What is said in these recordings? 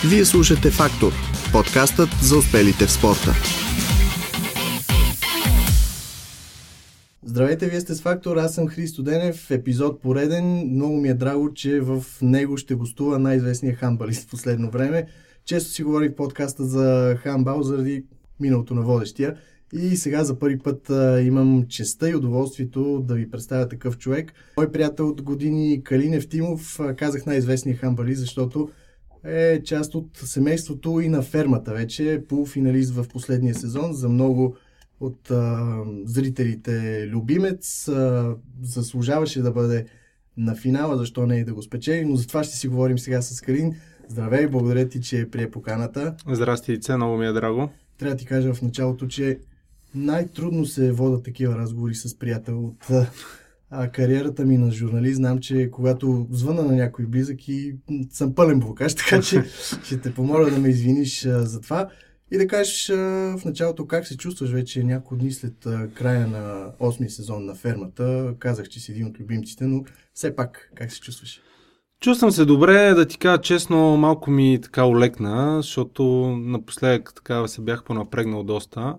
Вие слушате Фактор, подкастът за успелите в спорта. Здравейте, вие сте с Фактор, аз съм Христо Денев, епизод пореден. Много ми е драго, че в него ще гостува най-известният хандбалист в последно време. Често си говорих в подкаста за хандбал заради миналото на водещия. И сега за първи път имам честта и удоволствието да ви представя такъв човек. Мой приятел от години Калин Евтимов, казах най-известният хандбалист, защото е част от семейството и на фермата вече. Полуфиналист в последния сезон, за много от зрителите любимец. Заслужаваше да бъде на финала, защо не и да го спечели, но за това ще си говорим сега с Калин. Здравей, благодаря ти, че прие поканата. Здрасти, Ице, много ми е драго. Трябва да ти кажа в началото, че най-трудно се водят такива разговори с приятел от кариерата ми на журналист. Знам, че когато звъна на някой близък и съм пълен блокаж, така че ще те помоля да ме извиниш за това. И да кажеш в началото как се чувстваш вече няколко дни след края на 8-ми сезон на фермата. Казах, че си един от любимците, но все пак как се чувстваш? Чувствам се добре, да ти кажа честно, малко ми така олекна, защото напоследък така се бях понапрегнал доста.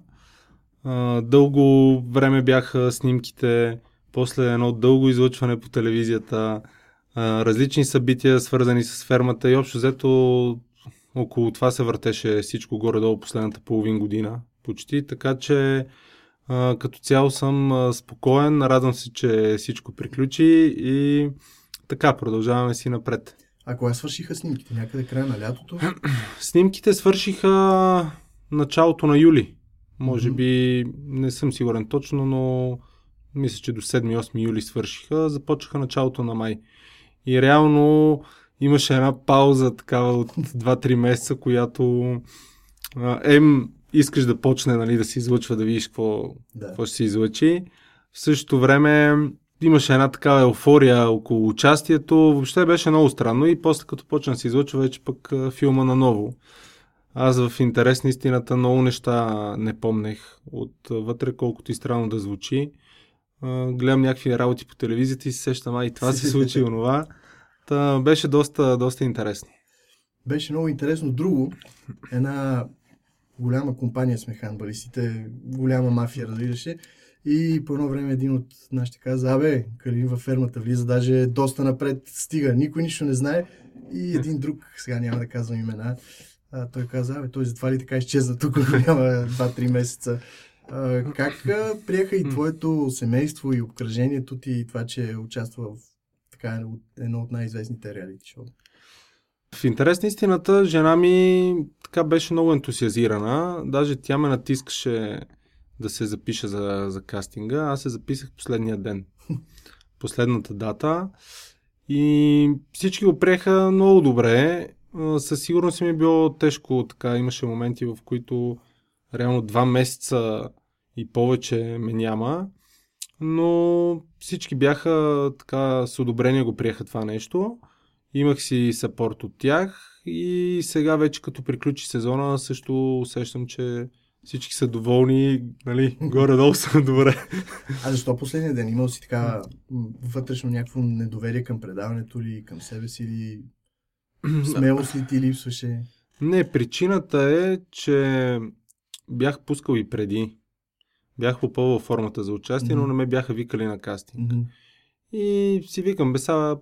Дълго време бяха снимките, после едно дълго излъчване по телевизията, различни събития свързани с фермата и общо взето около това се въртеше всичко горе-долу последната половин година почти, така че като цяло съм спокоен, радвам се, че всичко приключи и така продължаваме си напред. А кога свършиха снимките? Някъде края на лятото? Снимките свършиха началото на юли. Може би, не съм сигурен точно, но мисля, че до 7-8 юли свършиха. Започнаха началото на май. И реално имаше една пауза такава от 2-3 месеца, която искаш да почне, нали, да се излъчва, да видиш какво ще се излъчи. В същото време имаше една такава еуфория около участието. Въобще беше много странно и после като почна да се излъчва вече пък филма наново. Аз в интерес на истината много неща не помнех отвътре, колкото и странно да звучи. Гледам някакви работи по телевизията и се сещам, и това се случи онова. Беше доста интересно. Беше много интересно. Друго, една голяма компания сме хандбалистите, голяма мафия, разбираше. И по едно време един от нашите каза, Калин във фермата влиза, даже доста напред стига, никой нищо не знае. И един друг, сега няма да казвам имена, той каза, той затова ли така изчезна тук, няма 2-3 месеца. Как приеха и твоето семейство и обкръжението ти и това, че участва в така едно от най-известните реалити шоу? В интерес на истината, жена ми така беше много ентусиазирана. Даже тя ме натискаше да се запиша за кастинга. Аз се записах последния ден. Последната дата. И всички го приеха много добре. Със сигурност ми е било тежко. Така, имаше моменти, в които реално 2 месеца и повече ме няма. Но всички бяха така с одобрение го приеха това нещо. Имах си съпорт от тях и сега вече като приключи сезона също усещам, че всички са доволни, нали, горе-долу са добре. А защо последния ден? Имал си така вътрешно някакво недоверие към предаването ли, към себе си или смелост ли ти липсваше? Не, причината е, че бях пускал и преди. Бях попълвал формата за участие, но не ме бяха викали на кастинг. И си викам,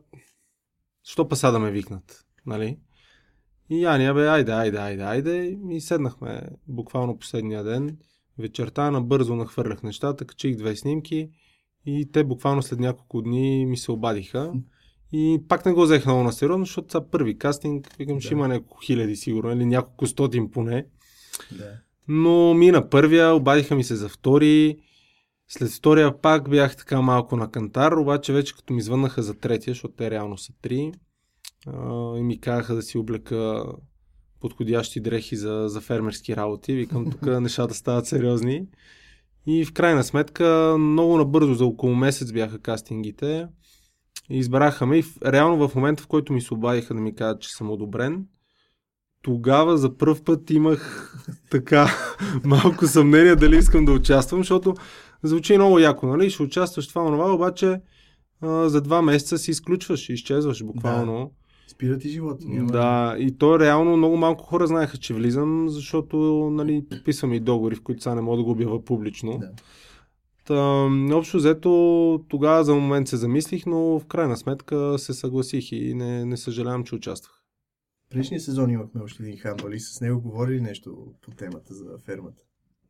що паса да ме викнат, нали? И Ания, айде. И седнахме буквално последния ден. Вечерта набързо нахвърлях нещата, качих 2 снимки и те буквално след няколко дни ми се обадиха. И пак не го взех много на сериозно, защото са първи кастинг, викам, ще има няколко хиляди сигурно, или няколко стотин поне. Да. Но мина първия, обадиха ми се за втори. След втория пак бях така малко на кантар, обаче вече като ми звъннаха за третия, защото те реално са 3, и ми казаха да си облека подходящи дрехи за фермерски работи. Викам, тук нещата стават сериозни. И в крайна сметка много набързо, за около месец бяха кастингите. Избраха ме и реално в момента, в който ми се обадиха да ми кажат, че съм одобрен, тогава за пръв път имах така малко съмнение дали искам да участвам, защото звучи много яко, нали? Ще участваш в това, обаче за 2 месеца си изключваш и изчезваш буквално. Спира ти живота. Няма... Да, и то реално много малко хора знаеха, че влизам, защото нали, подписвам и договори, в които сега не мога да го обява публично. Да. Общо взето, тогава за момент се замислих, но в крайна сметка се съгласих и не съжалявам, че участвах. Предишния сезон имахме още един хамбал и с него говорили нещо по темата за фермата.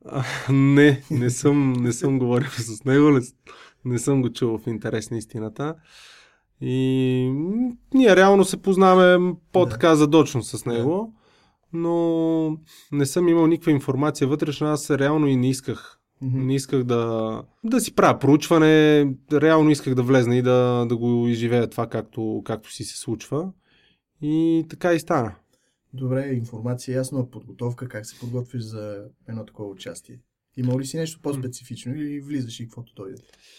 Не съм говорил с него, не съм го чул в интерес на истината. И ние реално се познаваме по-така задочно с него, но не съм имал никаква информация вътрешна, аз реално и не исках. Не исках да си правя проучване, реално исках да влезна и да го изживея това както си се случва. И така и стана. Добре, информация ясно, подготовка, как се подготвиш за едно такова участие? Има ли си нещо по-специфично или влизаш и каквото дойде?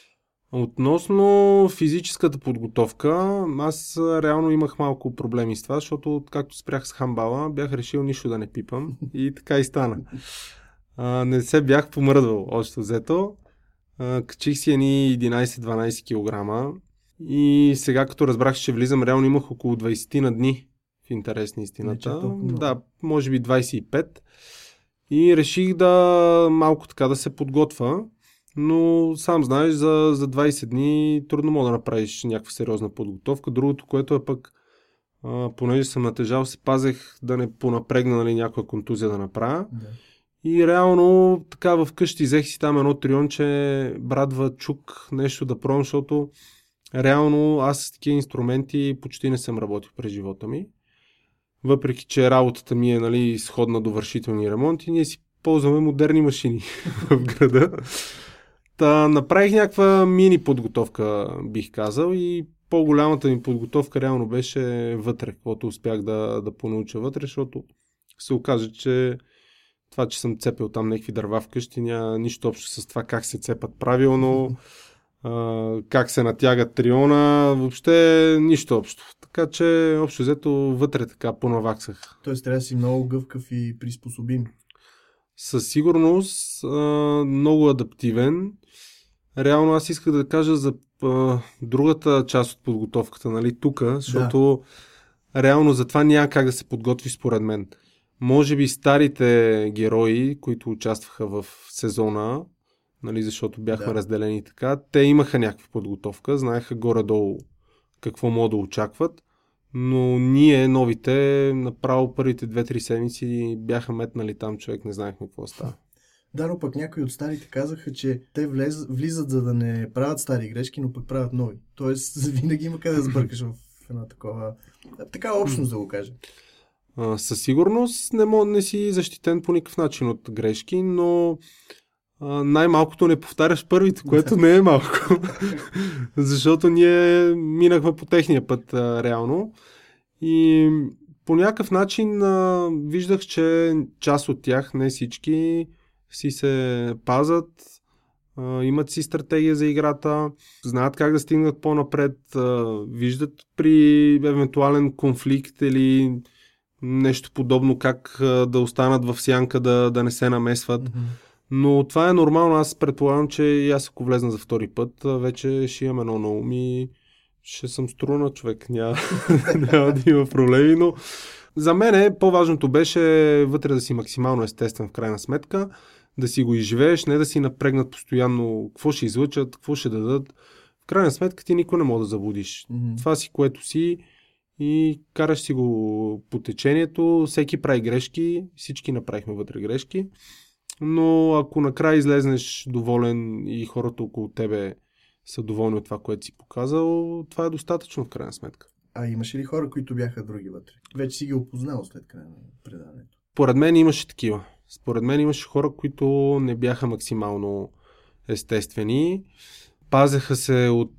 Относно физическата подготовка, аз реално имах малко проблеми с това, защото както спрях с хамбала, бях решил нищо да не пипам и така и стана. Не се бях помръдвал още взето. Качих си едни 11-12 кг и сега като разбрах, че влизам, реално имах около 20 на дни в интерес на истината. Да, може би 25. И реших малко така да се подготвя, но сам знаеш, за 20 дни трудно мога да направиш някаква сериозна подготовка. Другото, което е пък, понеже съм натежал, се пазех да не понапрегна, нали, някаква контузия да направя. Да. И реално така вкъщи взех си там едно трионче, брадва, чук, нещо да пробвам, защото реално аз с такива инструменти почти не съм работил през живота ми. Въпреки че работата ми е, нали, сходна до вършителни ремонти, ние си ползваме модерни машини в града. Направих някаква мини подготовка, бих казал, и по-голямата ми подготовка реално беше вътре, каквото успях да понауча вътре, защото се оказа, че това, че съм цепил там някакви дърва вкъщи, няма нищо общо с това как се цепат правилно, как се натягат триона, въобще нищо общо. Така че общо взето вътре така понаваксах. Тоест трябва да си много гъвкав и приспособим. Със сигурност много адаптивен. Реално аз исках да кажа за другата част от подготовката, нали, тук, защото реално за това няма как да се подготвиш според мен. Може би старите герои, които участваха в сезона, нали, защото бяхме разделени така, те имаха някаква подготовка, знаеха горе-долу какво могат да очакват, но ние, новите, направо първите 2-3 седмици бяха метнали там, човек не знаехме какво става. Да, но пък някои от старите казаха, че те влизат за да не правят стари грешки, но пък правят нови. Тоест винаги има къде да сбъркаш в една такава общност, да го кажа. Със сигурност не си защитен по никакъв начин от грешки, но най-малкото не повтаряш първите, което не е малко. Защото ние минахме по техния път реално. И по някакъв начин виждах, че част от тях, не всички, си се пазат, имат си стратегия за играта, знаят как да стигнат по-напред, виждат при евентуален конфликт или нещо подобно, как да останат в сянка, да не се намесват. Но това е нормално, аз предполагам, че и аз ако влезна за втори път, вече ще имам едно на ум и ще съм струна човек, няма да има проблеми, но за мен по-важното беше вътре да си максимално естествен в крайна сметка, да си го изживееш, не да си напрегнат постоянно какво ще излъчат, какво ще дадат. В крайна сметка ти никой не може да заблудиш. Това си което си и караш си го по течението, всеки прави грешки, всички направихме вътре грешки, но ако накрая излезнеш доволен и хората около тебе са доволни от това, което си показал, това е достатъчно в крайна сметка. А имаше ли хора, които бяха други вътре? Вече си ги опознал след края на предаването. Според мен имаше такива. Според мен имаше хора, които не бяха максимално естествени. Пазеха се от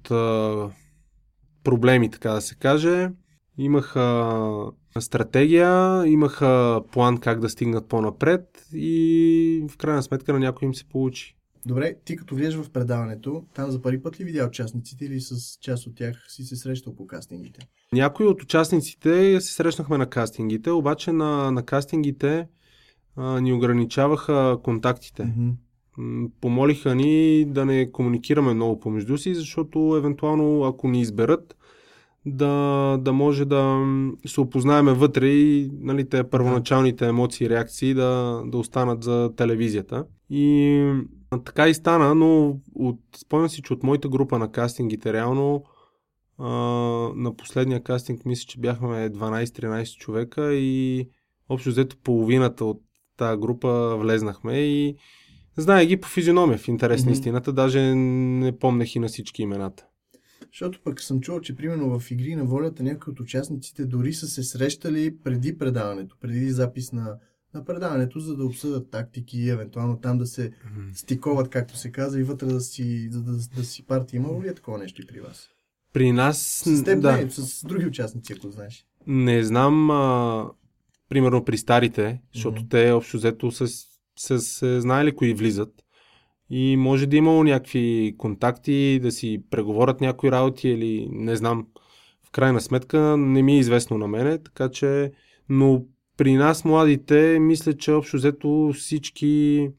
проблеми, така да се каже. Имаха стратегия, имаха план как да стигнат по-напред и в крайна сметка на някой им се получи. Добре, ти като влезеш в предаването, там за първи път ли видя участниците или с част от тях си се срещал по кастингите? Някои от участниците се срещнахме на кастингите, обаче на кастингите ни ограничаваха контактите. Помолиха ни да не комуникираме много помежду си, защото евентуално ако ни изберат, да може да се опознаеме вътре и нали, те първоначалните емоции и реакции да останат за телевизията. И така и стана, но спомням си, че от моята група на кастингите реално на последния кастинг мисля, че бяхме 12-13 човека и общо взето половината от тази група влезнахме и знае ги по физиономия в интерес на истината, даже не помнех и на всички имената. Защото пък съм чувал, че примерно в Игри на волята някои от участниците дори са се срещали преди предаването, преди запис на предаването, за да обсъдят тактики, евентуално там да се стиковат, както се казва, и вътре да си парти. Имало ли е такова нещо и при вас? При нас... С теб не, с други участници, ако знаеш. Не знам, примерно при старите, защото те общо взето се знаели кои влизат. И може да имало някакви контакти, да си преговорят някои работи или не знам. В крайна сметка не ми е известно на мене, така че... Но при нас младите, мисля, че общо взето всички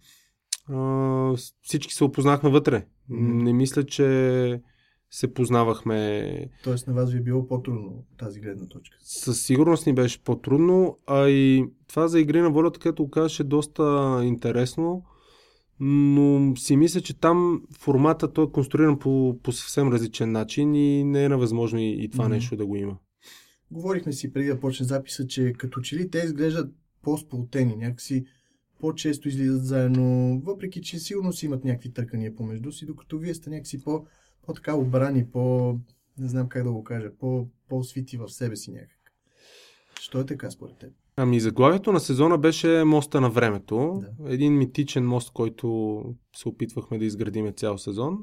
се опознахме вътре. Не мисля, че се познавахме. Тоест на вас ви е било по-трудно тази гледна точка? Със сигурност ни беше по-трудно, а и това за Игри на волята, като го казваш, е доста интересно, но си мисля, че там формата той е конструиран по съвсем различен начин и не е невъзможно и това нещо да го има. Говорихме си преди да почне записа, че като че ли те изглеждат по-сплотени, някакси по-често излизат заедно, въпреки че сигурно си имат някакви търкания помежду си, докато вие сте някакси по-така обрани, не знам как да го кажа, по-свити в себе си някак. Що е така според теб? Ами заглавието на сезона беше Моста на времето. Да. Един митичен мост, който се опитвахме да изградиме цял сезон.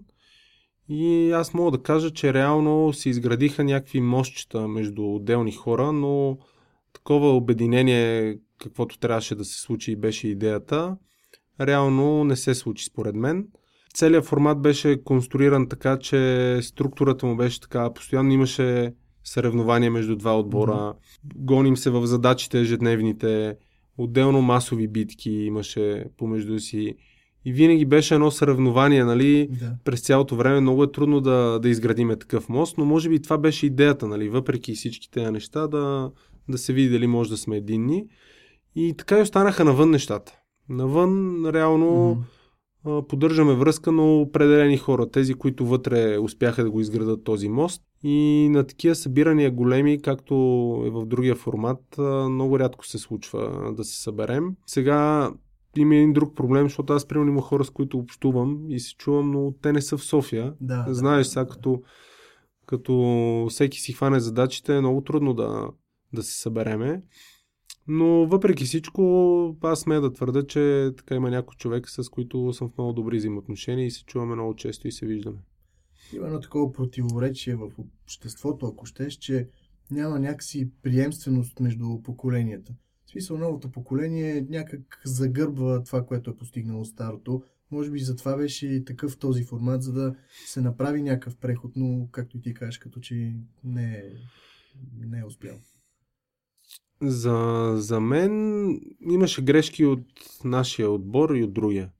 И аз мога да кажа, че реално се изградиха някакви мостчета между отделни хора, но такова обединение, каквото трябваше да се случи и беше идеята, реално не се случи според мен. Целият формат беше конструиран така, че структурата му беше така, постоянно имаше съревнования между два отбора, гоним се в задачите ежедневните, отделно масови битки имаше помежду си и винаги беше едно съревнование, нали, през цялото време. Много е трудно да изградиме такъв мост, но може би това беше идеята, нали, въпреки всички тези неща, да се види дали може да сме единни. И така и останаха навън нещата. Навън реално поддържаме връзка на определени хора, тези, които вътре успяха да го изградат този мост. И на такива събирания големи, както е в другия формат, много рядко се случва да се съберем. Сега има един друг проблем, защото аз примерно има хора, с които общувам и се чувам, но те не са в София. Знаеш, сега като всеки си хване задачите, е много трудно да се събереме. Но въпреки всичко, аз смея да твърда, че така има някой човек, с които съм в много добри взаимоотношения и се чуваме много често и се виждаме. Има едно такова противоречие в обществото, ако щеш, че няма някакси приемственост между поколенията. В смисъл, новото поколение някак загърбва това, което е постигнало старото. Може би затова беше и такъв този формат, за да се направи някакъв преход, но, както и ти кажеш, като че не е успял. За мен имаше грешки от нашия отбор и от другия.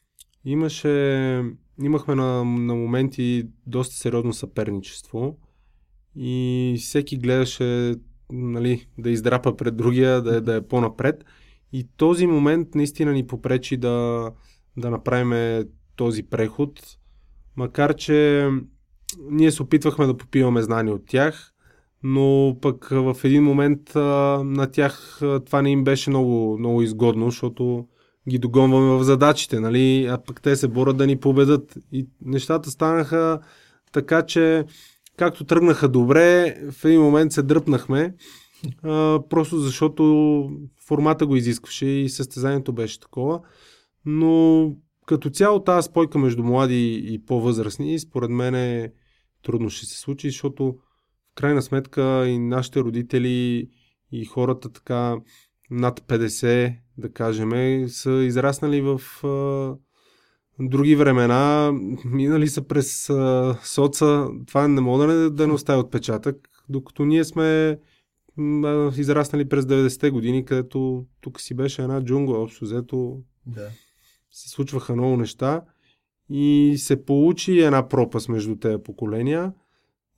Имахме на моменти доста сериозно съперничество и всеки гледаше, нали, да издрапа пред другия, да е по-напред. И този момент наистина ни попречи да направим този преход, макар че ние се опитвахме да попиваме знания от тях, но пък в един момент на тях това не им беше много, много изгодно, защото ги догонваме в задачите, нали? А пък те се борят да ни победат. И нещата станаха така, че както тръгнаха добре, в един момент се дръпнахме, просто защото формата го изискваше и състезанието беше такова. Но като цяло тази спойка между млади и по-възрастни, според мен трудно ще се случи, защото в крайна сметка и нашите родители и хората така над 50, да кажем, са израснали в други времена, минали са през соца, това не мога да не остави отпечатък, докато ние сме израснали през 90-те години, където тук си беше една джунгла, общо взето се случваха много неща и се получи една пропаст между тези поколения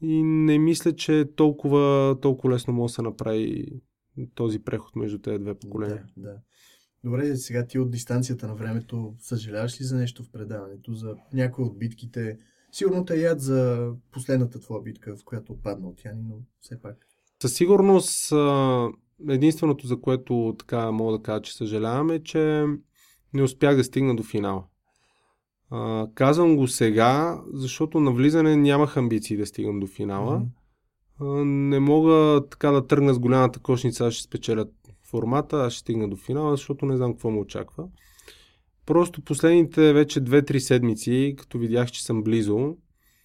и не мисля, че толкова лесно може да се направи този преход между тези две поколения. Да. Добре, сега ти от дистанцията на времето съжаляваш ли за нещо в предаването, за някои от битките? Сигурно те яд за последната твоя битка, в която отпадна от Яни, но все пак. Със сигурност единственото, за което така мога да кажа, че съжалявам, е, че не успях да стигна до финала. Казвам го сега, защото на влизане нямах амбиции да стигам до финала. Не мога така да тръгна с голямата кошница, аз ще спечеля формата, аз ще стигна до финала, защото не знам какво ме очаква. Просто последните вече 2-3 седмици, като видях, че съм близо,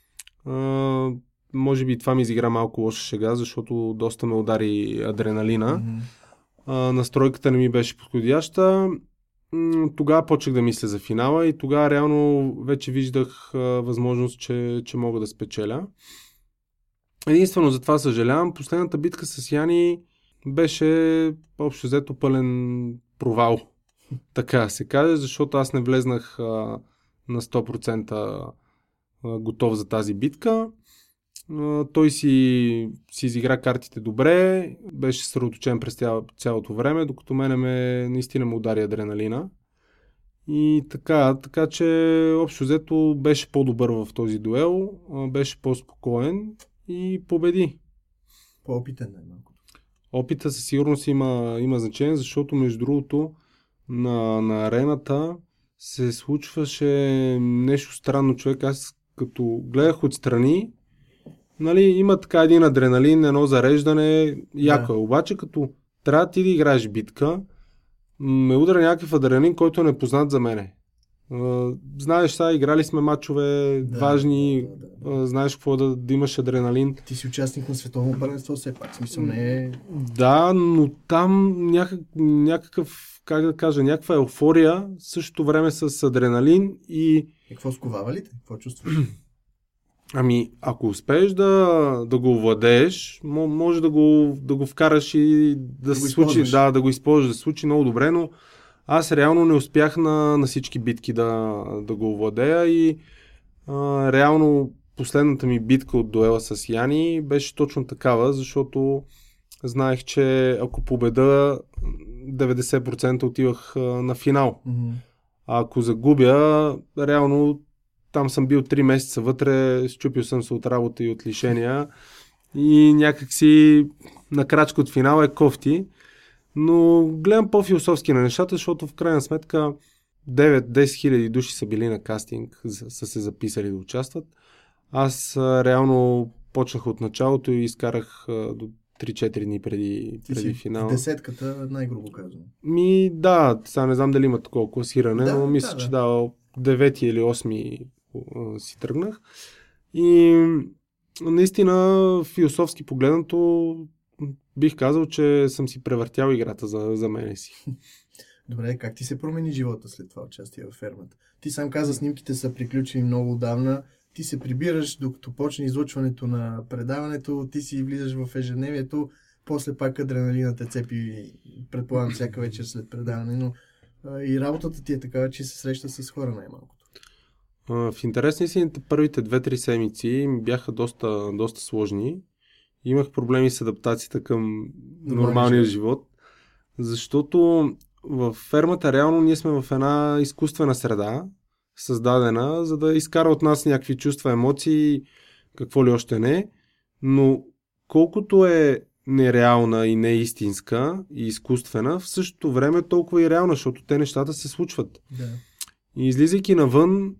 може би това ми изигра малко лоша шега, защото доста ме удари адреналина. Настройката не ми беше подходяща. Тогава почнах да мисля за финала и тогава реално вече виждах възможност, че мога да спечеля. Единствено за това съжалявам. Последната битка с Яни беше общо взето пълен провал. Така се каже, защото аз не влезнах на 100% готов за тази битка. Той си изигра картите добре, беше съсредоточен през цялото време, докато наистина му удари адреналина. И така че общо взето беше по-добър в този дуел, беше по-спокоен и победи. По-опитен най-малко. Опита със сигурност има значение, защото между другото на арената се случваше нещо странно, човек. Аз като гледах отстрани, нали, има така един адреналин, едно зареждане, яко е. Обаче като трябва ти да играеш битка, ме удара някакъв адреналин, който е непознат за мене. Знаеш, сега играли сме мачове важни, знаеш какво да имаш адреналин. Ти си участник на световно първенство, все пак, смисъл не е... Да, но там някакъв, как да кажа, някаква еуфория, в същото време с адреналин и... Какво сковава ли те? Какво чувстваш? Ами, ако успееш да го овладееш, може да го вкараш и да се случи, да го използваш, да се случи много добре, но аз реално не успях на всички битки да го овладея и реално последната ми битка от дуела с Яни беше точно такава, защото знаех, че ако победа 90% отивах на финал. А ако загубя, реално там съм бил 3 месеца вътре, счупил съм се от работа и от лишения и някакси на крачка от финала е кофти. Но гледам по-философски на нещата, защото в крайна сметка 9-10 хиляди души са били на кастинг, са се записали да участват. Аз реално почнах от началото и изкарах до 3-4 дни преди финала. Десетката, най-грубо казвам. Да, сега не знам дали има такова класиране, но мисля, че 9 или 8 си тръгнах. И наистина философски погледнато бих казал, че съм си превъртял играта за мене си. Добре, как ти се промени живота след това участие във фермата? Ти сам каза, снимките са приключени много отдавна. Ти се прибираш, докато почне излъчването на предаването, ти си влизаш в ежедневието, после пак адреналина те цепи, предполагам, всяка вечер след предаване, но и работата ти е такава, че се среща с хора най-малкото. В интерес на истината, първите 2-3 седмици бяха доста сложни. Имах проблеми с адаптацията към нормалния живот, защото в фермата реално ние сме в една изкуствена среда, създадена, за да изкара от нас някакви чувства, емоции, какво ли още не, но колкото е нереална и неистинска и изкуствена, в същото време толкова и реална, защото те нещата се случват. Да. И излизайки навън,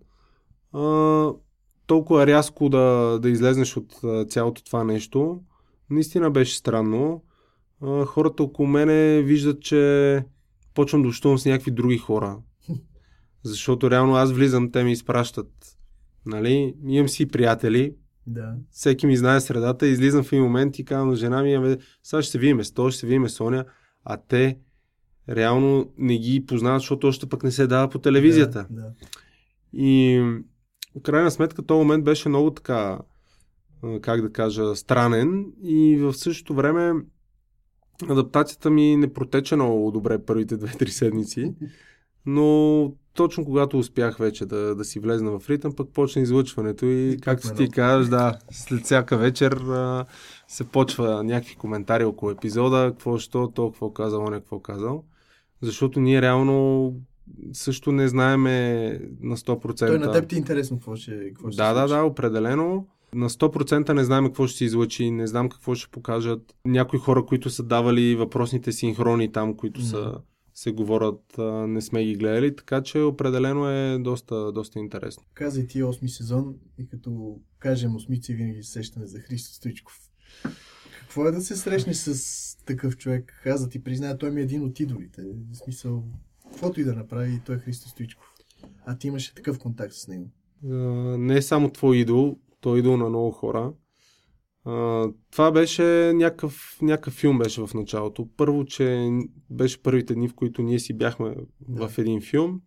толкова рязко да излезнеш от цялото това нещо, наистина беше странно. Хората около мене виждат, че почвам да общувам с някакви други хора. Защото реално аз влизам, те ми изпращат. Нали? Имам си приятели. Да. Всеки ми знае средата. Излизам в един момент и казвам на жена ми, сега ще се видим с то, ще се видим с Соня. А те реално не ги познават, защото още пък не се дава по телевизията. Да. И в крайна сметка този момент беше много така, как да кажа, странен и в същото време адаптацията ми не протече много добре първите 2-3 седмици, но точно когато успях вече да си влезна в ритъм, пък почна излъчването и както ти казваш, да, след всяка вечер се почва някакви коментари около епизода, какво казал, не какво казал, защото ние реално също не знаеме на 100%. Той на теб ти е интересно какво ще се случи. Да, определено. На 100% не знаем какво ще се излъчи, не знам какво ще покажат. Някои хора, които са давали въпросните синхрони там, които се говорят, не сме ги гледали, така че определено е доста интересно. Казай ти 8-ми сезон и като кажем осмици, винаги се сещаме за Христо Стоичков. Какво е да се срещнеш с такъв човек? Аз да ти призная, той ми е един от идолите. В смисъл, каквото и да направи, той е Христо Стоичков. А ти имаше такъв контакт с него? Не е само твой идол, той е идол на много хора. Това беше някакъв филм беше в началото. Първо, че беше първите дни, в които ние си бяхме в един филм.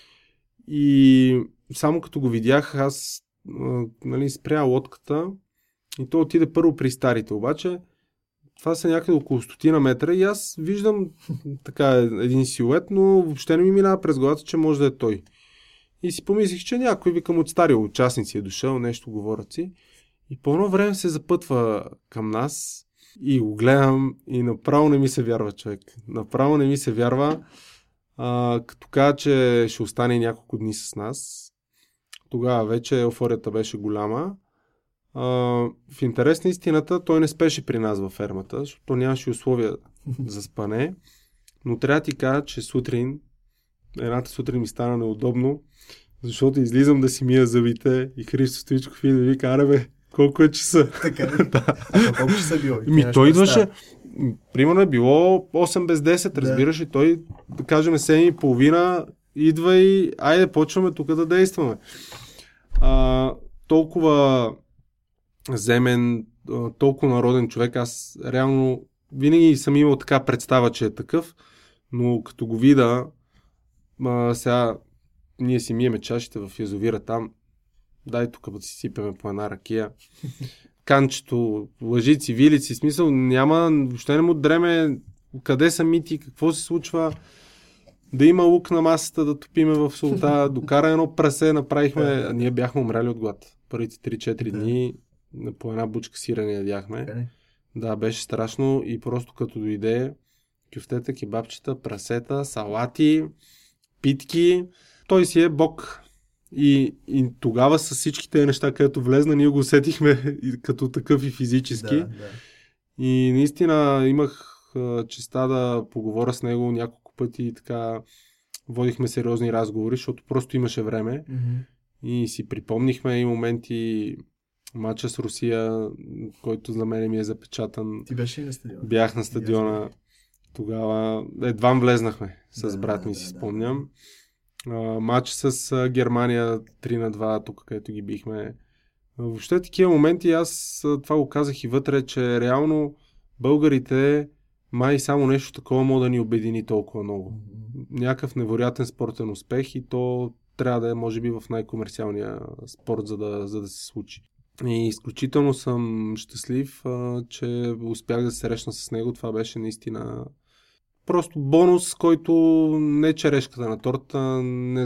И само като го видях, аз спря лодката и той отиде първо при старите. Обаче това са някъде около 100 метра и аз виждам така един силует, но въобще не ми минава през главата, че може да е той. И си помислих, че някой, викам, от стари участници е дошъл, нещо говорят си. И по едно време се запътва към нас и го гледам и направо не ми се вярва, човек. Направо не ми се вярва, като каза, че ще остане няколко дни с нас. Тогава вече еуфорията беше голяма. В интерес на истината, той не спеше при нас във фермата, защото нямаше условия за спане. Но трябва да ти кажа, че едната сутрин ми стана неудобно, защото излизам да си мия зъбите и Христо Стоичков и да вика, аре колко е часа? Така ли? Колко часа било? Той идваше, примерно е било 8 без 10, разбираш ли, той, да кажем 7:30, идва и айде, почваме тук да действаме. Толкова земен, толкова народен човек, аз реално винаги съм имал така представа, че е такъв, но като го видя, сега ние си миеме чашите в язовира там, дай тук да си сипеме по една ракия. Канчето, лъжици, вилици, смисъл няма, въобще не му дреме къде са мити, какво се случва, да има лук на масата, да топиме в солта, докара едно прасе, направихме, ние бяхме умрели от глад. Първите 3-4 дни по една бучка сирене ядяхме. Да, беше страшно и просто като дойде кюфтета, кебабчета, прасета, салати, питки, той си е бог. И тогава с всичките неща, където влезна, ние го усетихме като такъв и физически. Да. И наистина имах честа да поговоря с него няколко пъти и така водихме сериозни разговори, защото просто имаше време. И си припомнихме и моменти матча с Русия, който за мен ми е запечатан. Ти беше на стадиона? Бях на стадиона. Тогава едва влезнахме с брат ми, си спомням. Матч с Германия 3-2, тук където ги бихме. Въобще такива моменти, аз това го казах и вътре, че реално българите май само нещо такова може да ни обедини толкова много. Някакъв невероятен спортен успех и то трябва да е може би в най-комерциалния спорт, за да се случи. И изключително съм щастлив, че успях да се срещна с него. Това беше наистина просто бонус, който не е черешката на торта, не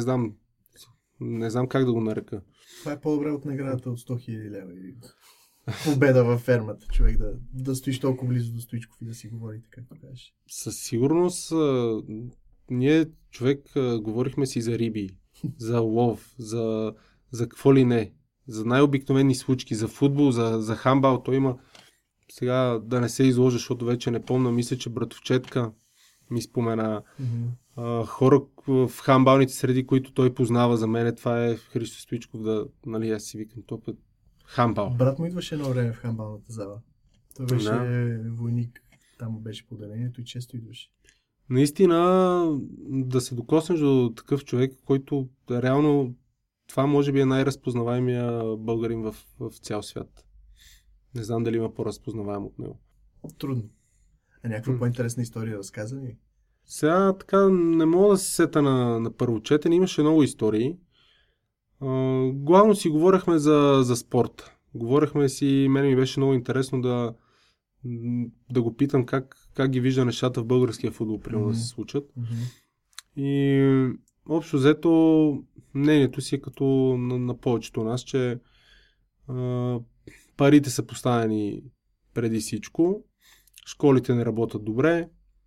знам как да го нарека. Това е по-добре от наградата от 100 000 лева или победа във фермата. Човек да стоиш толкова близо до Стоичков и да си говорите, както кажеш. Със сигурност ние, човек, говорихме си за риби, за лов, за какво ли не, за най-обикновени случки, за футбол, за хандбал. Той има, сега да не се изложа, защото вече не помня, мисля, че братовчетка ми спомена. Хора в хандбалните среди, които той познава, за мен това е Христо Стоичков, аз си викам, топ е хандбал. Брат му идваше едно време в хандбалната зала. Той беше войник, там беше поделението и често идваше. Наистина да се докоснеш до такъв човек, който реално това може би е най-разпознаваемия българин в цял свят. Не знам дали има по-разпознаваем от него. Трудно. Някаква по-интересна история разказа ли? Сега така не мога да се сета на първо четене. Имаше много истории. Главно си говорехме за спорт. Говорехме си, мен ми беше много интересно да го питам как ги вижда нещата в българския футбол, примерно да се случат. И общо взето мнението си е като на повечето от нас, че парите са поставени преди всичко, школите не работят добре.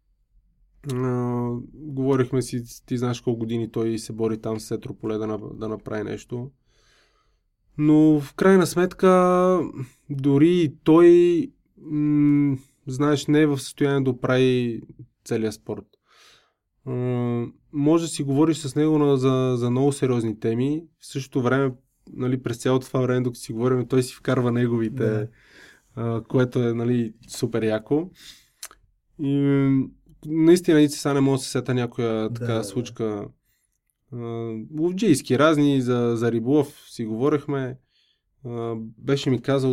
Говорихме си, ти знаеш колко години той се бори там с Етрополе да направи нещо. Но в крайна сметка дори и той знаеш, не е в състояние да оправи целия спорт. Може да си говориш с него за много сериозни теми. В същото време, нали, през цялото това време, докато си говорим, той си вкарва неговите, което е, нали, супер яко. И наистина сега не мога да се сета някоя така случка. Ловджийски, разни за риболов си говорихме. Беше ми казал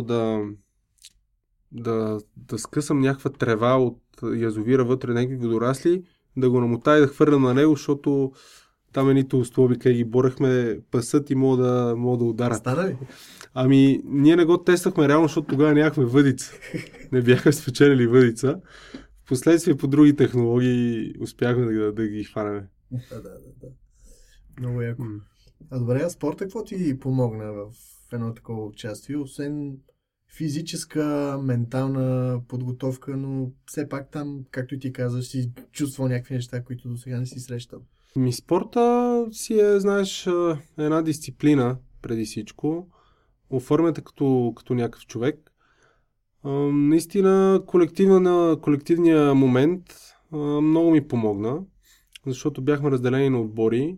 да скъсам някаква трева от язовира вътре, някакви водорасли, да го намота и да хвърля на него, защото там едните услови, къде ги борехме, пасът и мога да ударят. Стара ли? Ами, ние не го тествахме реално, защото тогава нямахме въдица. Не бяха спечелили въдица. Впоследствие по други технологии успяхме да ги хванем. Да. Много яко. А добре, а спорта какво ти помогна в едно такова участие? Освен физическа, ментална подготовка, но все пак там, както и ти казваш, си чувствал някакви неща, които до сега не си срещал. Спорта си е, знаеш, една дисциплина преди всичко. Оформяте като някакъв човек. Наистина колективния момент много ми помогна, защото бяхме разделени на отбори.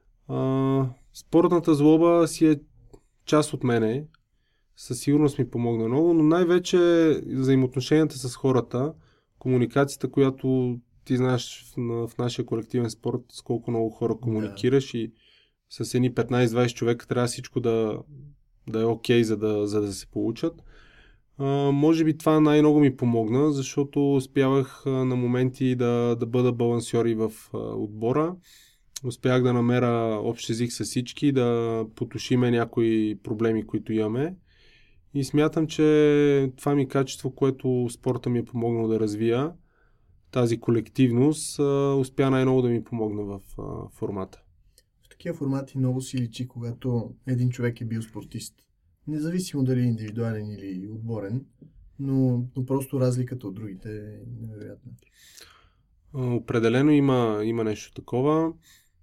Спортната злоба си е част от мене. Със сигурност ми помогна много, но най-вече взаимоотношенията с хората, комуникацията, която ти знаеш в нашия колективен спорт, с колко много хора комуникираш и с едни 15-20 човека трябва всичко да е окей, за да се получат. Може би това най-много ми помогна, защото успявах на моменти да бъда балансьор и в отбора. Успях да намеря общ език с всички, да потушиме някои проблеми, които имаме. И смятам, че това ми е качество, което спорта ми е помогнал да развия. Тази колективност успя най-много да ми помогне в формата. В такива формати много си личи, когато един човек е бил спортист. Независимо дали е индивидуален или отборен, но просто разликата от другите е невероятна. Определено има нещо такова.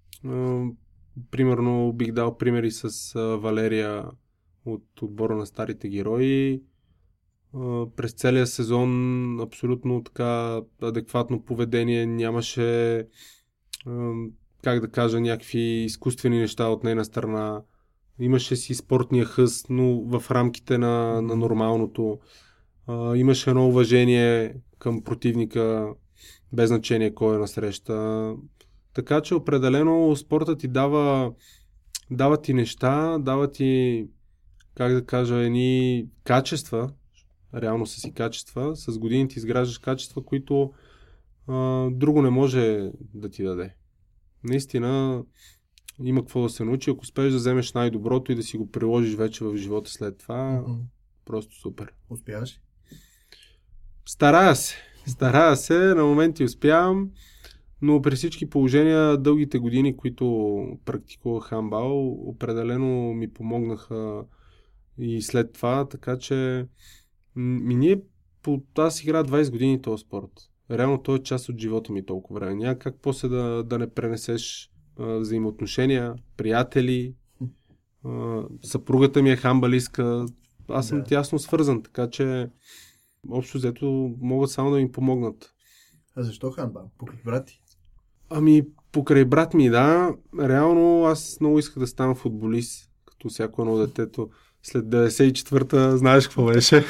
Примерно бих дал примери с Валерия от отбора на старите герои. През целия сезон абсолютно така адекватно поведение, нямаше как да кажа, някакви изкуствени неща от нейна страна. Имаше си спортния хъс, но в рамките на нормалното. Имаше едно уважение към противника, без значение кой е насреща. Така че определено спортът ти дава ти неща, дава ти, как да кажа, едни качества, реално са си качества, с годините изграждаш качества, които друго не може да ти даде. Наистина има какво да се научи, ако успееш да вземеш най-доброто и да си го приложиш вече в живота след това, просто супер. Успяваш? Старая се, на моменти успявам, но при всички положения дългите години, които практикувах хандбал, определено ми помогнаха и след това, така че аз играя 20 години този спорт. Реално той е част от живота ми толкова време. Няма как после да не пренесеш взаимоотношения, приятели, съпругата ми е хандбалистка, аз съм тясно свързан, така че общо взето могат само да ми помогнат. А защо хандбал? Покрай брати? Покрай брат ми, да. Реално аз много исках да стана футболист, като всяко едно детето. След 94-та, знаеш какво беше.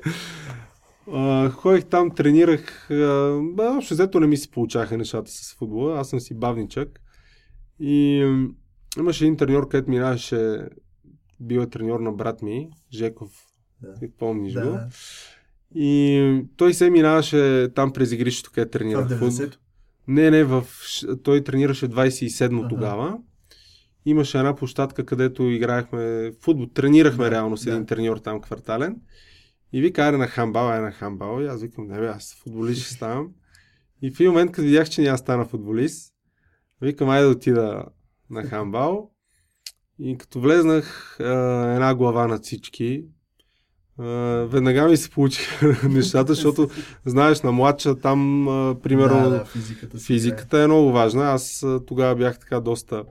Ходих там, тренирах. Общо взето не ми се получаха нещата с футбола. Аз съм си бавничък. И имаше един треньор, където минаваше, бил е треньор на брат ми, Жеков. Ти помниш го. И той се минаваше там през игрището, където тренирах. В 90-то? Не, той тренираше в 27-мо тогава. Имаше една площадка, където играехме футбол. Тренирахме реално с един треньор там квартален. И вика, айде на хандбал. И аз викам, аз футболист ще ставам. И в един момент, като видях, че няма стана футболист, викам, айде да отида на хандбал. И като влезнах една глава на всички, веднага ми се получиха нещата, защото знаеш, на младша там, примерно, физиката е много важна. Аз тогава бях така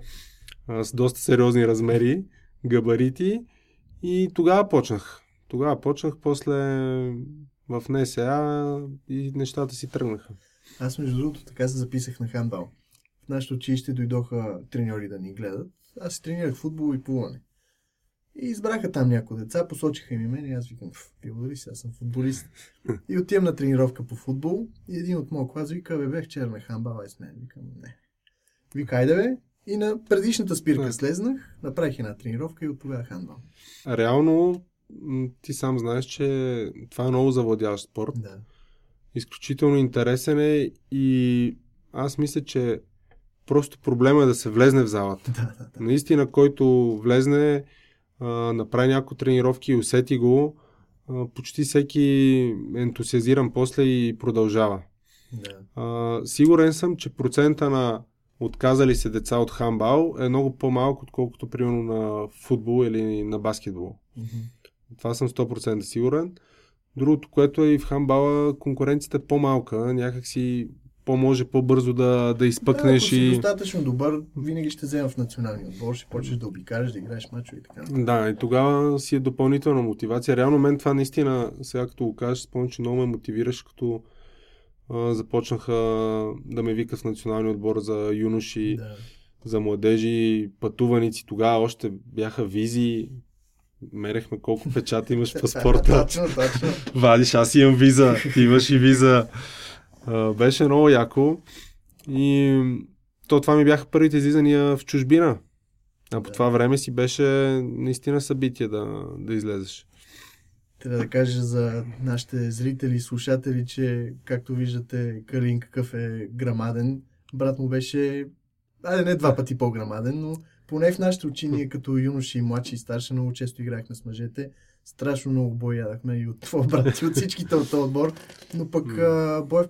с доста сериозни размери, габарити и тогава почнах. После в НСА и нещата си тръгнаха. Аз между другото така се записах на хандбал. В нашето училище дойдоха треньори да ни гледат. Аз си тренирах футбол и плуване. И избраха там някои деца, посочиха ми мен и аз викам, благодари си, аз съм футболист. И отивам на тренировка по футбол и един от моят клас вика, бе, вчера на хандбал с мен. Викам, не. Вика, айде бе. И на предишната спирка слезнах, направих една тренировка и от тогава хандбал. Реално, ти сам знаеш, че това е много завладяващ спорт. Да. Изключително интересен е и аз мисля, че просто проблема е да се влезне в залата. Да. Наистина, който влезне, направи някои тренировки и усети го, почти всеки е ентусиазиран после и продължава. Да. Сигурен съм, че процента на отказали се деца от хандбал е много по-малък, отколкото примерно на футбол или на баскетбол. Mm-hmm. Това съм 100% сигурен. Другото, което е и в хандбала, конкуренцията е по-малка, някакси по-може по-бързо да изпъкнеш. Ако си достатъчно добър, винаги ще взема в националния отбор, ще почнеш да обикараш, да играеш мачове и така. Да, и тогава си е допълнителна мотивация. Реално мен това наистина, сега като го кажеш, спомням, че много ме мотивираш, като започнаха да ме викат в националния отбор за юноши, за младежи, пътуваници. Тогава още бяха визи. Мерехме колко печата имаш в паспорта. Точно. Вадиш, аз имам виза, ти имаш и виза. Беше много яко и това ми бяха първите излизания в чужбина. А по това време си беше наистина събитие да излезеш. Трябва да кажа за нашите зрители и слушатели, че както виждате Калин какъв е грамаден. Брат му беше, не 2 пъти по-грамаден, но поне в нашите очи ние като юноши, младши и старши много често играхме с мъжете. Страшно много бой ядахме и от твоя брат и от всичките от този отбор, но пък бой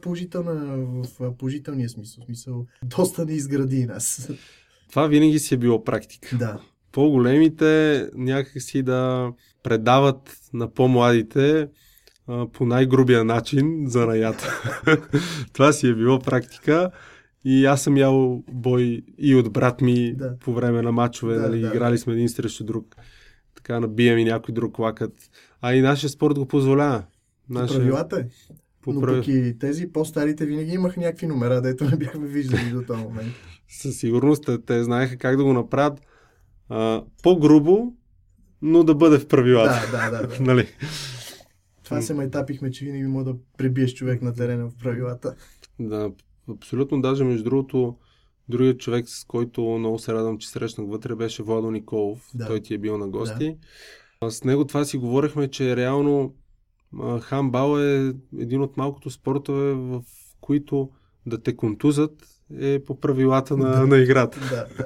в положителния смисъл. В смисъл, доста не изгради нас. Това винаги си е било практика. Да. По-големите някакси да предават на по-младите по най-грубия начин занаята. Това си е било практика. И аз съм ял бой и от брат ми по време на мачове, играли сме един срещу друг. Така набием и някой друг лакът. А и нашия спорт го позволява. Правилата е. Но пък и тези по-старите винаги имаха някакви номера, дето не бяхме виждали до този момент. Със сигурност те знаеха как да го направят по-грубо, но да бъде в правилата. Да. Нали? Това се майтапихме, че винаги може да пребиеш човек на терена в правилата. Да, абсолютно. Даже между другото, другият човек, с който много се радвам, че срещнах вътре, беше Владо Николов. Да. Той ти е бил на гости. Да. С него това си говорихме, че реално хандбал е един от малкото спортове, в които да те контузат е по правилата на играта. Да.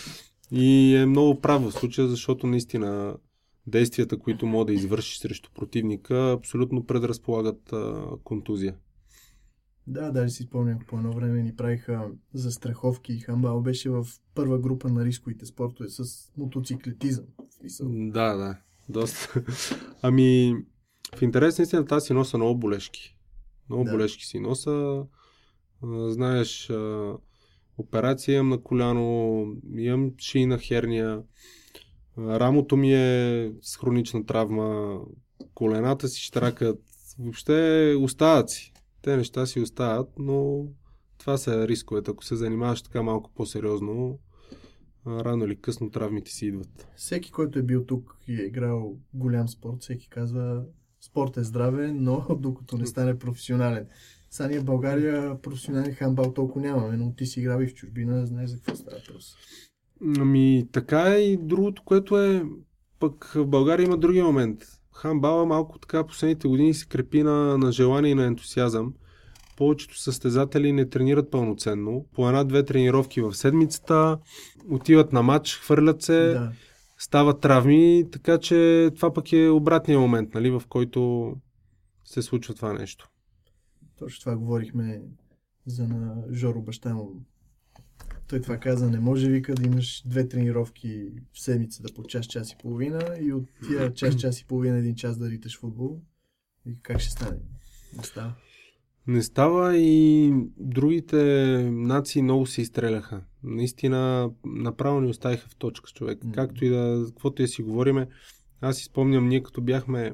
И е много прав в случая, защото наистина действията, които мога да извършиш срещу противника, абсолютно предразполагат контузия. Да, даже си спомням, по едно време ни правиха застраховки и хандбал беше в първа група на рисковите спортове с мотоциклетизъм. Да, доста. Ами, в интерес наистина тази си носа много болешки. Болешки си носа. Знаеш, операция имам на коляно, имам шийна херния, рамото ми е с хронична травма, колената си щракат, въобще остават си. Те неща си остават, но това са рисковете. Ако се занимаваш така малко по-сериозно, рано или късно травмите си идват. Всеки, който е бил тук и е играл голям спорт, всеки казва, спорт е здраве, но докато не стане професионален. Сега ние в България професионален хандбал толкова нямаме, но ти си играл и в чужбина, знаеш за какво става въпрос. Ами така е и другото, което е, пък в България има другия момент. Хандбала малко така последните години се крепи на желание и на ентусиазъм. Повечето състезатели не тренират пълноценно. По 1-2 тренировки в седмицата, отиват на матч, хвърлят се, стават травми, така че това пък е обратния момент, нали, в който се случва това нещо. Точно това говорихме за на Жоро баща му. Той това каза, не може, вика, да имаш 2 тренировки в седмицата по час и половина и от тия час и половина 1 час да риташ футбол. И как ще стане? Не става. Не става и другите нации много се изстреляха. Наистина, направо ни оставиха в точка с човек. Както и да, каквото и си говориме. Аз си спомням, ние като бяхме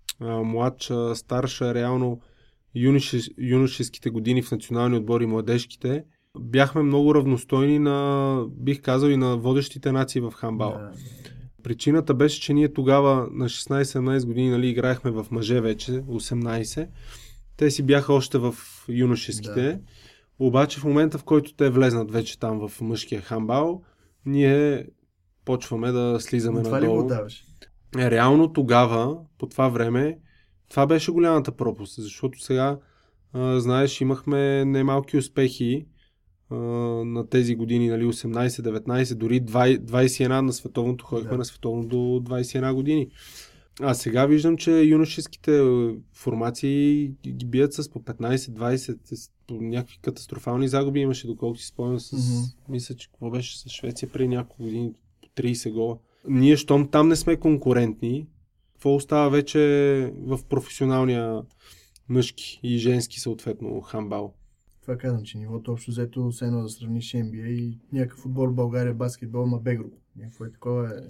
младша, старша, реално юношеските години в национални отбори, младежките, бяхме много равностойни на, бих казал, и на водещите нации в хандбал. Причината беше, че ние тогава на 16-17 години, нали, играехме в мъже вече, 18. Те си бяха още в юношеските. Обаче в момента, в който те влезнат вече там в мъжкия хандбал, ние почваме да слизаме това надолу. Ли го даваш? Реално тогава, по това време, това беше голямата пропуст, защото сега, знаеш, имахме немалки успехи на тези години, нали, 18-19, дори 21 на световното, ходихме на световно до 21 години. А сега виждам, че юношеските формации ги бият с по 15-20, по някакви катастрофални загуби имаше, доколко си спомням мисля, че какво беше с Швеция преди няколко години, по 30 гола. Ние, щом там не сме конкурентни, какво остава вече в професионалния мъжки и женски съответно хандбал? Това казвам, че нивото общо взето, все едно да сравниш NBA и някакъв отбор в България, баскетбол, ма Б група. Някакво е такова.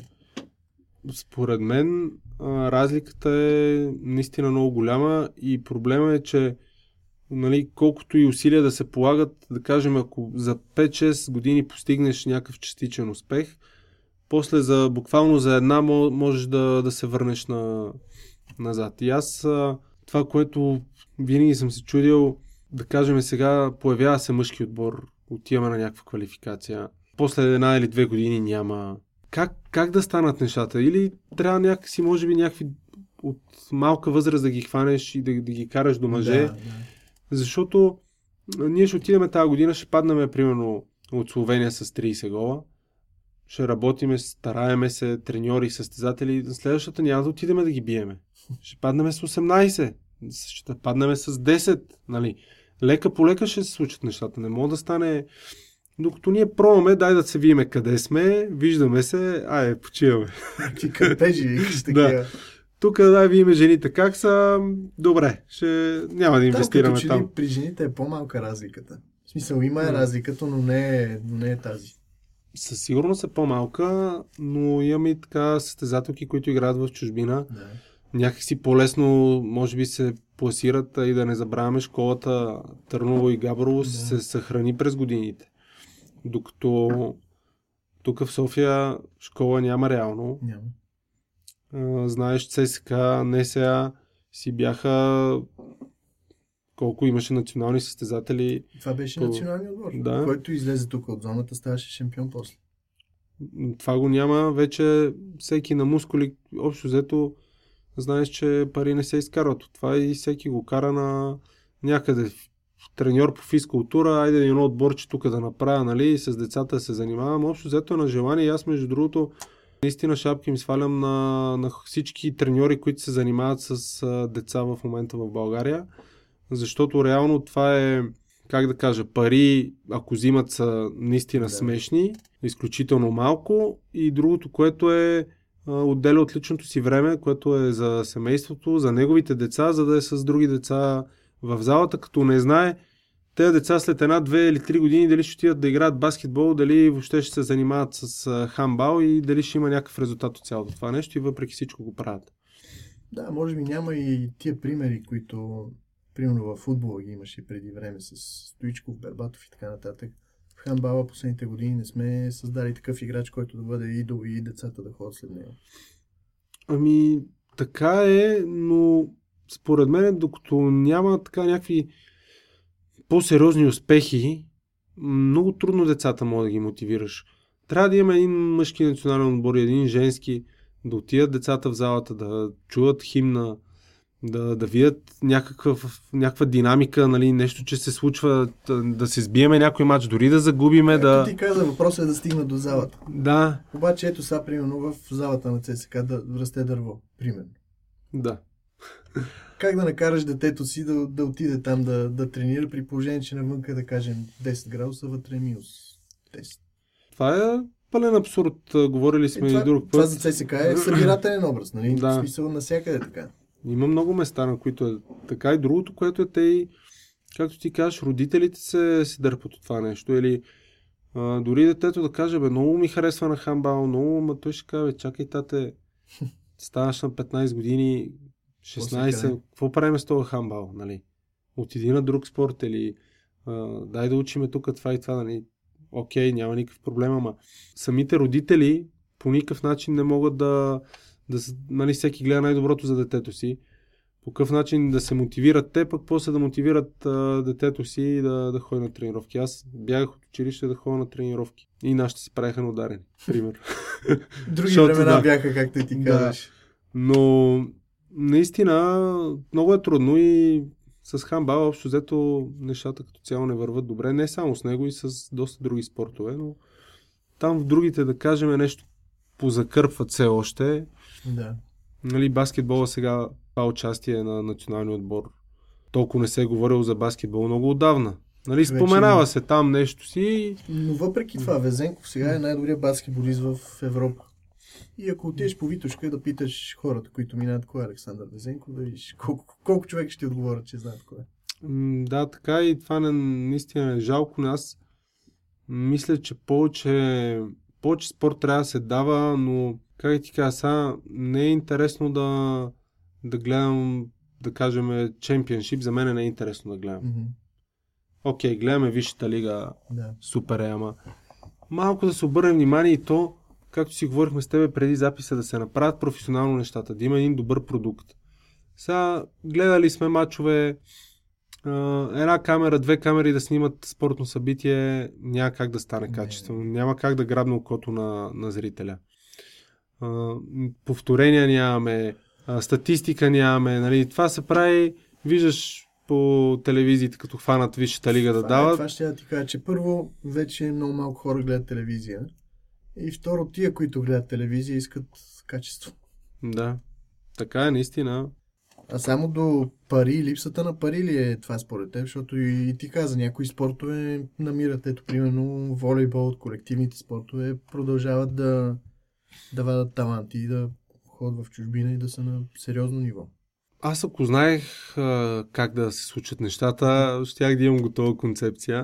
Според мен разликата е наистина много голяма и проблема е, че нали, колкото и усилия да се полагат, да кажем, ако за 5-6 години постигнеш някакъв частичен успех, после буквално за една можеш да се върнеш назад. И аз това, което винаги съм се чудил, да кажем сега, появява се мъжки отбор, отиваме на някаква квалификация, после 1 или 2 години няма. Как да станат нещата? Или трябва някакси, може би, някакви от малка възраст да ги хванеш и да ги караш до мъже? Да. Защото ние ще отидем тази година, ще паднем примерно от Словения с 30 гола, ще работиме, стараеме се, треньори, състезатели, следващата няма да отидем да ги биеме. Ще паднем с 18, ще паднем с 10, нали? Лека по лека ще се случат нещата, не мога да стане... Докато ние пробваме, дай да се видиме къде сме, виждаме се, почиваме. Ти кърпежи, викаш такива. Да. Тук дай видиме жените как са, добре, няма да инвестираме там. Като че при жените е по-малка разликата. В смисъл има разликата, но не е тази. Със сигурност е по-малка, но имаме и така състезателки, които играят в чужбина. Да. Някакси по-лесно, може би, се пласират и да не забравяме школата Търново и Габрово се съхрани през годините. Докато тук в София школа няма реално. Няма. Знаеш, ЦСК, НСА си бяха... Колко имаше национални състезатели. Това беше националният отбор. Да. Който излезе тук от зоната, ставаше шампион после. Това го няма. Вече всеки на мускули, общо взето, знаеш, че пари не се изкарват. Това и всеки го кара на някъде. Треньор по физкултура, айде едно отборче тук да направя, нали, с децата се занимавам. Общо взето на желание и аз, между другото, наистина шапки им свалям на всички треньори, които се занимават с деца в момента в България. Защото реално това е, как да кажа, пари, ако взимат, са наистина смешни, изключително малко. И другото, което е отделя от личното си време, което е за семейството, за неговите деца, за да е с други деца в залата, като не знае тези деца след 1, 2 или 3 години дали ще отидат да играят баскетбол, дали въобще ще се занимават с хандбал и дали ще има някакъв резултат от цялото това нещо и въпреки всичко го правят. Да, може би няма и тия примери, които примерно във футбола ги имаше преди време с Стоичков, Бербатов и така нататък. В хандбала последните години не сме създали такъв играч, който да бъде идол и децата да ходят след него. Ами, така е, но според мен, докато няма така някакви по-сериозни успехи, много трудно децата могат да ги мотивираш. Трябва да има един мъжки национален отбор и един женски, да отидат децата в залата, да чуват химна, да видят някаква динамика, нали, нещо, че се случва, да се сбиеме някой матч, дори да загубиме. Както ти каза, въпросът е да стигнат до залата. Да. Обаче ето сега, примерно, в залата на ЦСКА да расте дърво, примерно. Да. Как да накараш детето си да отиде там да тренира при положение, че навънка, да кажем, 10 градуса, вътре минус Това е пълен абсурд. Говорили сме и друг път. Това за ЦСКА е събирателен образ, нали? Да. В смисъл навсякъде така. Има много места, на които е така, и другото, което е те, както ти кажеш, родителите се дърпат от това нещо. Или дори детето да каже, много ми харесва на хандбал, но той ще каже, чакай, тате, ставаш на 15 години, 16, какво правим с този хандбал, нали? Отиди на друг спорт или дай да учиме тук това и това, нали? Окей, няма никакъв проблем, ама самите родители по никакъв начин не могат да нали, всеки гледа най-доброто за детето си. По какъв начин да се мотивират те, пък после да мотивират детето си да ходи на тренировки. Аз бягах от училище да ходя на тренировки. И нашите се правиха на ударени, пример. Други времена бяха, както и ти казваш. Но наистина много е трудно и с хандбал общо взето нещата като цяло не върват добре. Не само с него, и с доста други спортове, но там в другите, да кажем, нещо позакърпват все още. Да. Нали, баскетбола сега, това участие на националния отбор, толкова не се е говорило за баскетбол много отдавна. Нали, споменава се там нещо си. Но въпреки това, Везенков сега е най-добрият баскетболист в Европа. И ако отидеш по Витошка да питаш хората, които минават кой е Александър Везенков, да видиш колко човек ще ти отговорят, че знаят кой е. Да, така и това наистина е жалко. Аз мисля, че повече спорт трябва да се дава, но как ти кажа, сега не е интересно да гледам, да кажем, Championship, за мен не е интересно да гледам. Окей, гледаме Висшата лига, супер е, ама малко да се обърне внимание и то, както си говорихме с тебе преди записа, да се направят професионално нещата, да има един добър продукт. Сега гледали сме мачове, една камера, две камери да снимат спортно събитие, няма как да стане качествено, няма как да грабне окото на зрителя. Повторения нямаме, статистика нямаме, нали, това се прави, виждаш по телевизиите, като хванат Висшата лига да дават. Това ще я ти кажа, че първо, вече много малко хора гледат телевизия. И второ, тия, които гледат телевизия, искат качество. Да, така е наистина. А само до пари, липсата на пари ли е това според теб? Защото и ти каза, някои спортове намират, ето примерно волейбол от колективните спортове, продължават да вадат таланти и да ходят в чужбина и да са на сериозно ниво. Аз ако знаех как да се случат нещата, щях да имам готова концепция,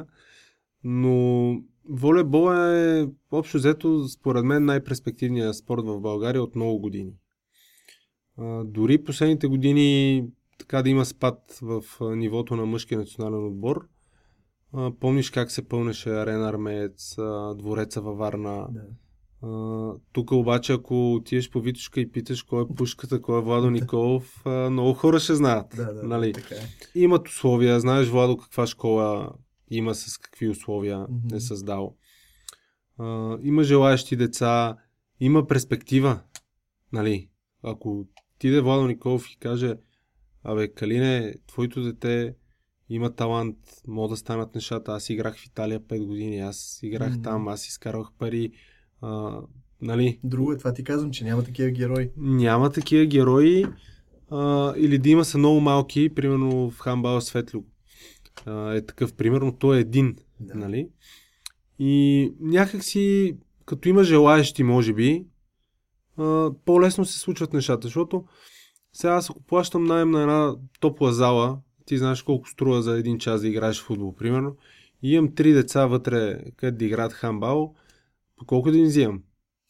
но волейбол е общо взето според мен най-перспективният спорт в България от много години. Дори последните години така да има спад в нивото на мъжкия национален отбор. Помниш как се пълнеше Арена Армеец, двореца във Варна. Да. Тук обаче, ако отидеш по Витошка и питаш кой е Пушката, кой е Владо Николов, много хора ще знаят. Нали? Така е. Имат условия, знаеш Владо каква школа има, с какви условия е създал. Има желаещи деца, има перспектива. Нали? Ако отиде Владо Николов и каже, Калине, твоето дете има талант, мога да станат нещата. Аз играх в Италия 5 години, аз играх там, аз изкарвах пари. Нали? Друго е, това ти казвам, че няма такива герои. Няма такива герои, или да има са много малки, примерно в хандбал Светло е такъв, примерно той е един. Да. Нали? И някак си, като има желаещи, може би, по-лесно се случват нещата, защото сега аз ако плащам наем на една топла зала, ти знаеш колко струва за един час да играеш в футбол, примерно, и имам 3 деца вътре, където да играят хандбал, по колко да им взимам?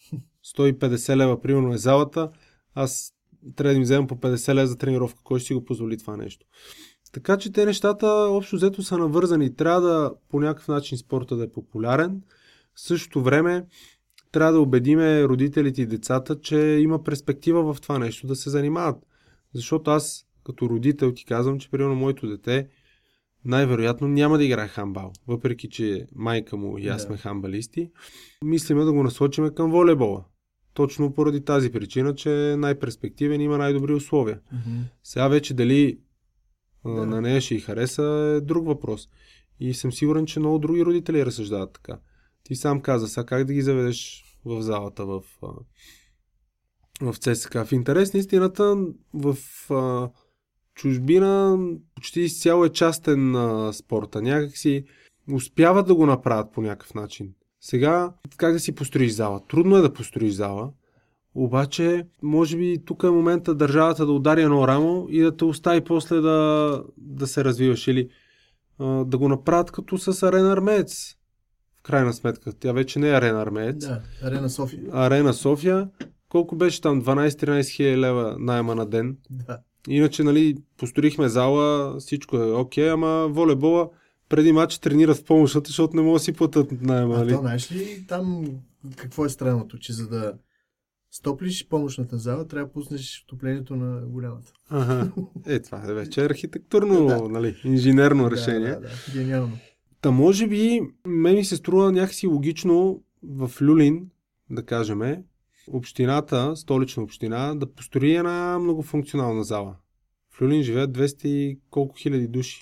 150 лева, примерно е залата, аз трябва да им вземам по 50 лева за тренировка, кой ще си го позволи това нещо. Така че те нещата общо взето са навързани. Трябва да по някакъв начин спорта да е популярен. В същото време трябва да убедиме родителите и децата, че има перспектива в това нещо да се занимават. Защото аз като родител ти казвам, че примерно моето дете най-вероятно няма да играе хандбал. Въпреки че майка му и аз сме хандбалисти, мислиме да го насочиме към волейбола. Точно поради тази причина, че е най-перспективен и има най-добри условия. Сега вече дали на нея ще й хареса е друг въпрос. И съм сигурен, че много други родители разсъждават така. Ти сам каза, сега как да ги заведеш в залата, в ЦСКА. В интерес на истината, в чужбина почти изцяло е частен спорта. Някак си успяват да го направят по някакъв начин. Сега, как да си построиш зала? Трудно е да построиш зала, обаче, може би тук е момента държавата да удари едно рамо и да те остави после да се развиваш или да го направят като с Арена Армеец. В крайна сметка. Тя вече не е Арена Армеец. Да, Арена София. Арена София. Колко беше там? 12-13 хиляди лева найема на ден. Да. Иначе, нали, построихме зала, всичко е окей, ама волейбола преди матч тренират в помощата, защото не могат да си платят найема. А Нали? то, знаеш ли, там какво е странното, че за да стоплиш помощната зала, трябва да пуснеш отоплението на голямата. Ага. Това е вече архитектурно, нали, инженерно решение. Да, гениално. Та може би, ми се струва някакси логично в Люлин, да кажем, общината, столична община, да построи една многофункционална зала. В Люлин живеят 200 и колко хиляди души.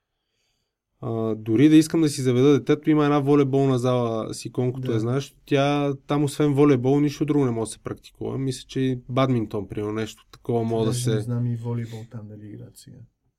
Дори да искам да си заведа детето, има една волейболна зала, си колкото знаеш. Тя там освен волейбол, нищо друго не може да се практикува. Мисля, че и бадминтон, примерно, нещо такова може да се... Не знам и волейбол там дали играят сега.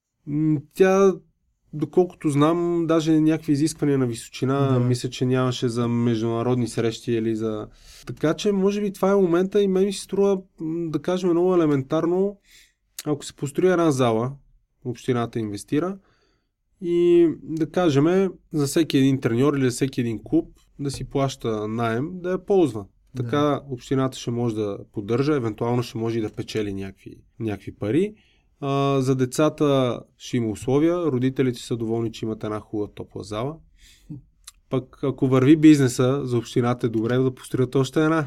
Тя, доколкото знам, даже някакви изисквания на височина, мисля, че нямаше за международни срещи или за... Така че, може би това е момента и мен ми се струва, да кажем, много елементарно, ако се построи една зала, общината инвестира, и да кажем, за всеки един треньор или за всеки един клуб да си плаща наем, да я ползва. Така общината ще може да поддържа, евентуално ще може и да печели някакви пари. За децата ще има условия, родителите са доволни, че имат една хубава топла зала. Пък ако върви бизнеса, за общината е добре да построят още една.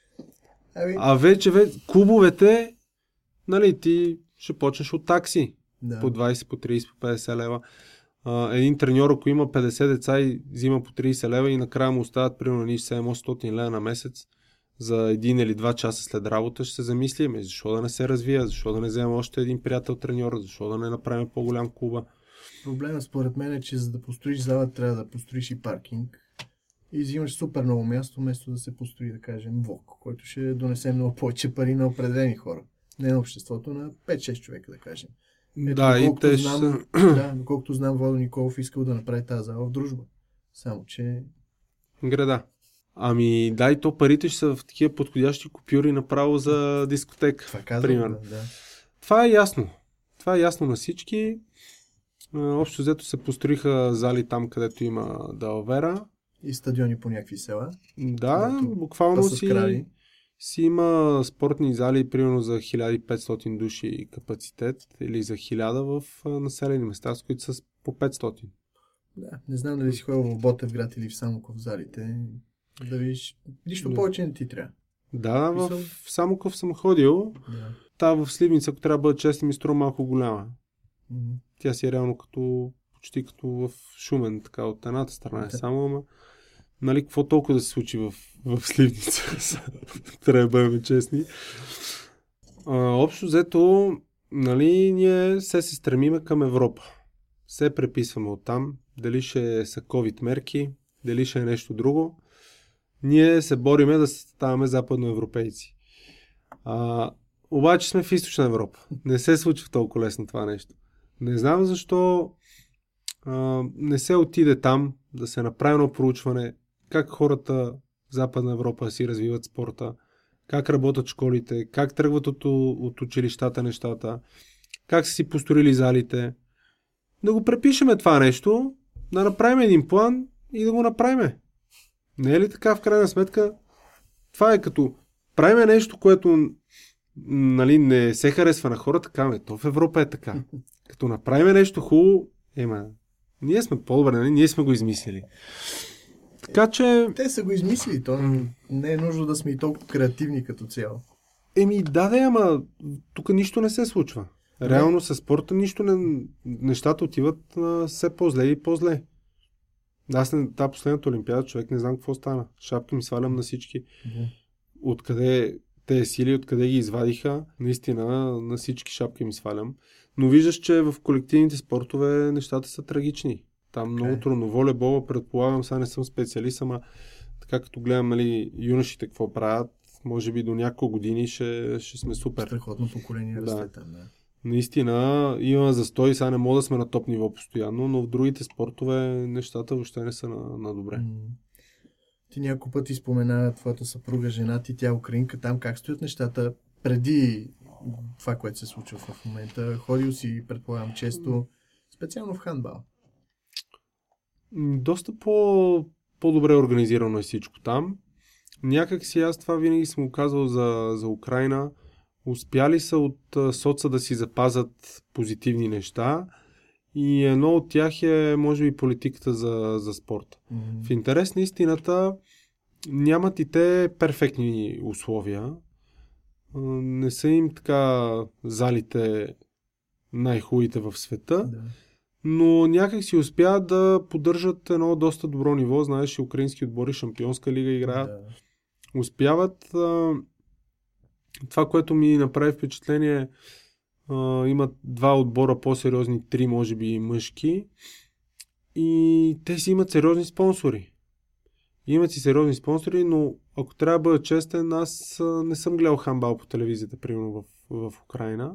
А вече клубовете, нали, ти ще почнеш от такси. По 20, по 30, по 50 лева. Един треньор, ако има 50 деца и взима по 30 лева и накрая му остават примерно 700 лева на месец за 1 или 2 часа след работа, ще се замислим, защо да не се развия, защо да не вземем още един приятел треньор, защо да не направим по-голям клуба. Проблемът според мен е, че за да построиш зала, трябва да построиш и паркинг и взимаш супер много място, вместо да се построи, да кажем, ВОК, който ще донесе много повече пари на определени хора. Не на обществото, на 5-6 човека, да кажем. Доколкото знам, Владо Николов искал да направи тази зала в Дружба. Само, че... Града. Ами и то парите ще са в такива подходящи купюри направо за дискотека. Това казвам, Това е ясно. Това е ясно на всички. Общо взето се построиха зали там, където има далавера. И стадиони по някакви села. Да, буквално си има спортни зали, примерно за 1500 души капацитет или за 1000 в населени места, с които са по 500. Да, не знам дали си ходил в Ботевград или в Самоков залите. Да видиш, нищо повече не ти трябва. Да, в Самоков съм ходил. Та в Сливница, ако трябва да бъда честен, ми струва малко голяма. Тя си е реално почти като в Шумен, така от едната страна е само, ама нали, какво толкова да се случи в Сливница? Трябва да бъдем честни. Общо взето, нали, ние се стремиме към Европа. Се преписваме оттам. Дали ще са COVID мерки, дали ще е нещо друго. Ние се бориме да ставаме западноевропейци. Обаче сме в източна Европа. Не се случва толкова лесно това нещо. Не знам защо не се отиде там да се направи едно проучване как хората в Западна Европа си развиват спорта, как работят школите, как тръгват от училищата нещата, как са си построили залите. Да го препишеме това нещо, да направим един план и да го направим. Не е ли така в крайна сметка? Това е като правим нещо, което нали, не се харесва на хората, така то в Европа е така. Като направим нещо хубаво, ние сме по-добре, нали? Ние сме го измислили. Така че... Те са го измислили, то не е нужно да сме и толкова креативни като цяло. Ама тук нищо не се случва. Реално със спорта нещата отиват все по-зле и по-зле. Аз на тази последната олимпиада човек не знам какво стана. Шапки ми свалям на всички. Откъде тези сили, откъде ги извадиха, наистина на всички шапки ми свалям. Но виждаш, че в колективните спортове нещата са трагични. Там много трудно. Волейбола, предполагам, сега не съм специалист, ама така като гледам, нали, юношите какво правят, може би до няколко години ще сме супер. Страхотно поколение расте там, да. Наистина има застой, сега не мога да сме на топ ниво постоянно, но в другите спортове нещата въобще не са на добре. Ти няколко пъти спомена твоята съпруга, жена ти, тя е украинка. Там как стоят нещата преди това, което се случва в момента? Ходил си, предполагам, често, специално в хандбал. Доста по-добре организирано е всичко там. Някак си аз това винаги съм го казвал за Украйна. Успяли са от соца да си запазят позитивни неща и едно от тях е, може би, политиката за спорта. В интерес на истината нямат и те перфектни условия. Не са им така залите най-хубавите в света, но някак си успяват да поддържат едно доста добро ниво. Знаеш, украински отбори, Шампионска лига играят. Успяват. Това, което ми направи впечатление, имат 2 отбора по-сериозни, 3 може би мъжки, и те си имат сериозни спонсори. Имат си сериозни спонсори, но ако трябва да бъда честен, аз не съм гледал хандбал по телевизията, примерно в Украйна.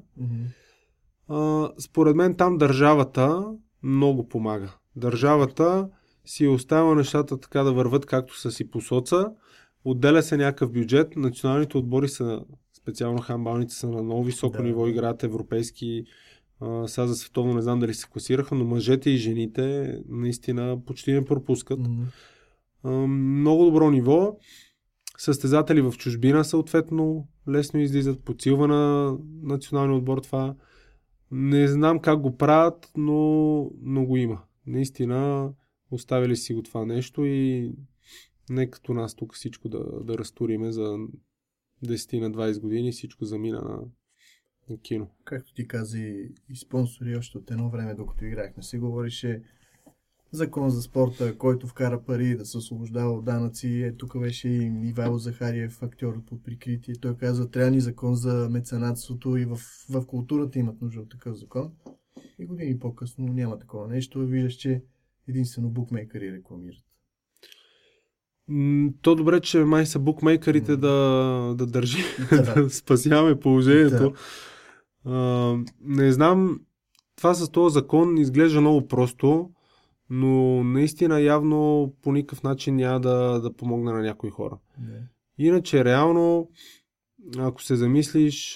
Според мен там държавата много помага. Държавата си е оставила нещата така да върват както са си по соца. Отделя се някакъв бюджет. Националните отбори са, специално хандбалните, са на много високо ниво, играят европейски. Сега за световно не знам дали се класираха, но мъжете и жените наистина почти не пропускат. Много добро ниво. Състезатели в чужбина съответно лесно излизат, подсилва на националния отбор това. Не знам как го правят, но го има. Наистина оставили си го това нещо и не като нас тук всичко да разтуриме за 10 на 20 години, всичко замина на кино. Както ти каза и спонсори, още от едно време, докато играхме, се говорише закон за спорта, който вкара пари да се освобождава от данъци. Тук беше и Ивайло Захариев, актьор под прикритие. Той каза, трябва ни закон за меценатството и в културата имат нужда от такъв закон. И години по-късно няма такова нещо. Виждаш, че единствено букмейкъри рекламират. То добре, че май са букмейкърите да държи, да спасяваме положението. Не знам, това с този закон изглежда много просто, но наистина явно по никакъв начин няма да помогне на някои хора. Иначе реално, ако се замислиш,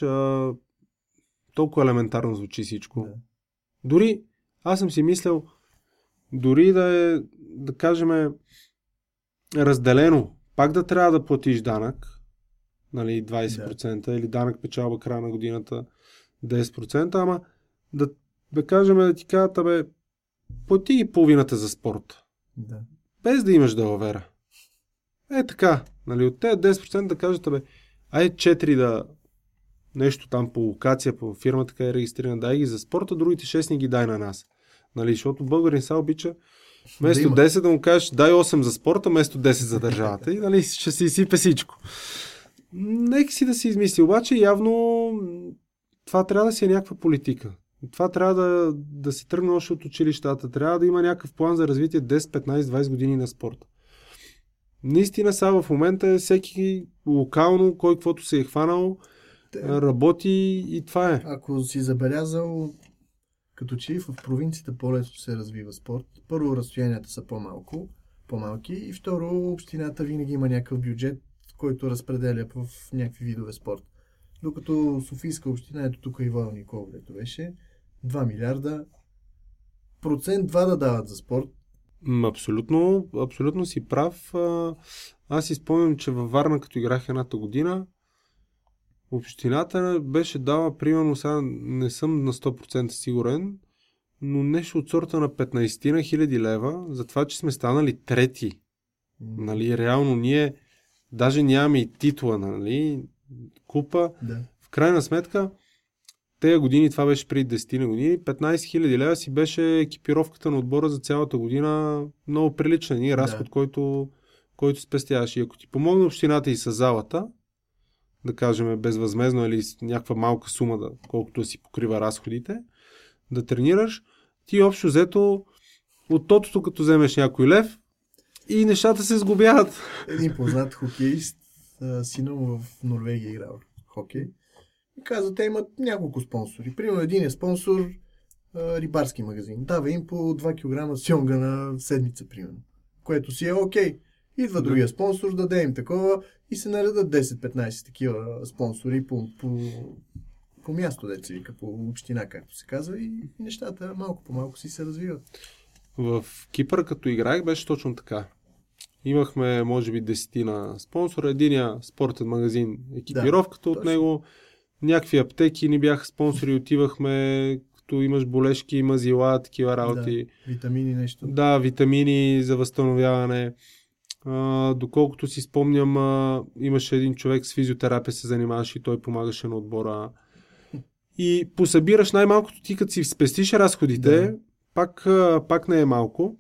толкова елементарно звучи всичко. Дори, аз съм си мислял, дори да кажем разделено, пак да трябва да платиш данък, нали, 20% или данък печалба края на годината 10%, ама да кажем да ти кажат, плати и половината за спорт. Без да имаш далавера. Така, нали, от тези 10% да кажат, 4 да нещо там по локация, по фирма така е регистрирана, дай ги за спорта, другите 6 ни ги дай на нас. Нали, защото българин са обича вместо 10 да му кажеш дай 8 за спорта, вместо 10 за държавата и нали, ще се изсипе всичко. Нека си да се измисли, обаче явно това трябва да си е някаква политика. Това трябва да се тръгне още от училищата. Трябва да има някакъв план за развитие 10, 15, 20 години на спорта. Наистина сега в момента е всеки локално, кой каквото се е хванал, работи и това е. Ако си забелязал, като че в провинцията по-лесно се развива спорт, първо разстоянията са по-малки и второ общината винаги има някакъв бюджет, който разпределя в някакви видове спорт. Докато Софийска община, ето тук Ивайло Николов, дето беше, 2 милиарда, 2% да дават за спорт. Абсолютно си прав. Аз си спомням, че във Варна, като играх едната година, общината беше дала, примерно, сега не съм на 100% сигурен, но нещо от сорта на 15 хиляди лева, за това, че сме станали трети. Нали, реално ние даже нямаме и титла, нали, купа. В крайна сметка, тези години, това беше преди 10 години, 15 хиляди лева си беше екипировката на отбора за цялата година много прилична. Ние разход, който спестяваш. И ако ти помогне общината и с залата, да кажем безвъзмезно или с някаква малка сума, колкото си покрива разходите, да тренираш, ти общо взето от тотото, като вземеш някой лев и нещата се сгубяват. Един познат хокеист, сина му в Норвегия играл хокей. И каза, те имат няколко спонсори. Примерно един е спонсор рибарски магазин. Дава им по 2 кг сьонга на седмица, примерно. Което си е окей. Идва другия спонсор, даде им такова и се наредат 10-15 такива спонсори по място, деца вика, по община, както се казва, и нещата малко по малко си се развиват. В Кипър, като играех, беше точно така. Имахме, може би, 10 спонсора, единия спортен магазин, екипировката от него, някакви аптеки ни бяха спонсори, отивахме, като имаш болешки, мазила, такива работи. Да, витамини нещо. Да, витамини за възстановяване. Доколкото си спомням, имаше един човек с физиотерапия се занимаваше и той помагаше на отбора. И посъбираш най-малкото ти, като си спестиш разходите, пак не е малко.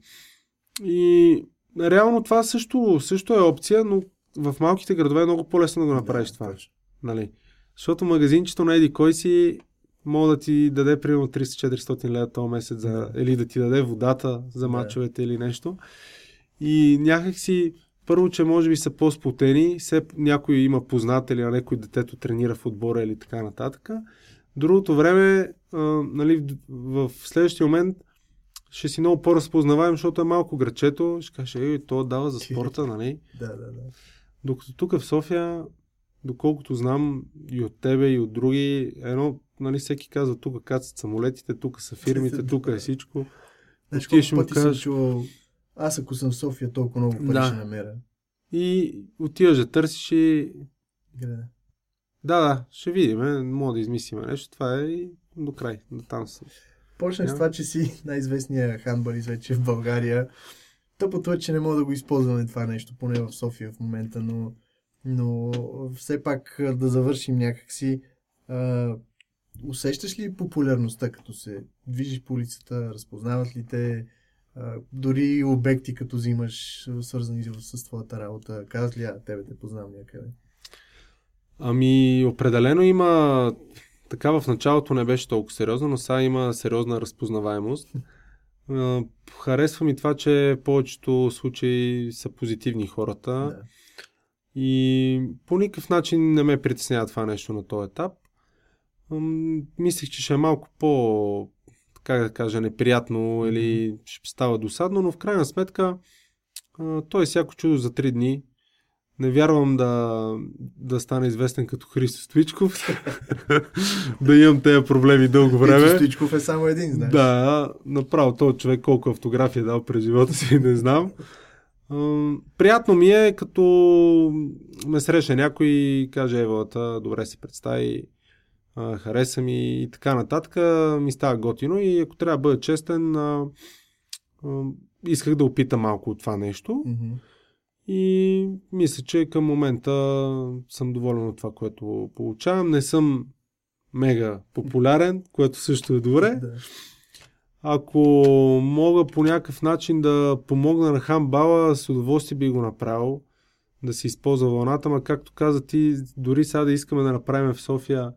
И реално това също е опция, но в малките градове е много по-лесно да го направиш това. Нали? Защото магазинчето на еди кой си мога да ти даде примерно 300-400 лева този месец или да ти даде водата за мачовете или нещо. И някак си, първо, че може би са по-сплотени, някой има познатели, а някой детето тренира в отбора или така нататък. Другото време, нали, в следващия момент ще си много по-разпознаваем, защото е малко грачето, ще каже, то дава за спорта, нали? Да. Докато тук в София, доколкото знам и от тебе, и от други, нали, всеки казва, тук кацат самолетите, тук са фирмите, тук е всичко. Знаеш колко пъти съм чувал, аз ако съм в София, толкова много пари ще намеря. И отиваш да търсиш и... Греда. Да, ще видим, мога да измислим нещо, това е и до край, до там съм. Почнах с това, че си най-известният хандбалист вече в България. Тъпото е, че не мога да го използваме това нещо, поне в София в момента, но все пак да завършим някакси. Усещаш ли популярността, като се движиш по улицата, разпознават ли те, дори обекти, като взимаш, свързани с твоята работа, казват ли, тебе те познавам някъде? Ами, определено има, така в началото не беше толкова сериозно, но сега има сериозна разпознаваемост. Харесва ми това, че в повечето случаи са позитивни хората. Да. И по никакъв начин не ме притеснява това нещо на този етап. Мислих, че ще е малко как да кажа, неприятно или ще става досадно, но в крайна сметка то е всяко чудо за 3 дни. Не вярвам да стана известен като Христо Стоичков, да имам тези проблеми дълго време. Христо Стоичков е само един, знаеш. Да, направо този човек колко автография дал през живота си, не знам. Приятно ми е, като ме среща някой и каже, Евалата, добре се представи, хареса ми и така нататък, ми става готино и ако трябва да бъда честен, исках да опитам малко от това нещо. И мисля, че към момента съм доволен от това, което получавам. Не съм мега популярен, което също е добре. Ако мога по някакъв начин да помогна на хандбала, с удоволствие би го направил, да се използва вълната, ма както каза ти, дори сега да искаме да направим в София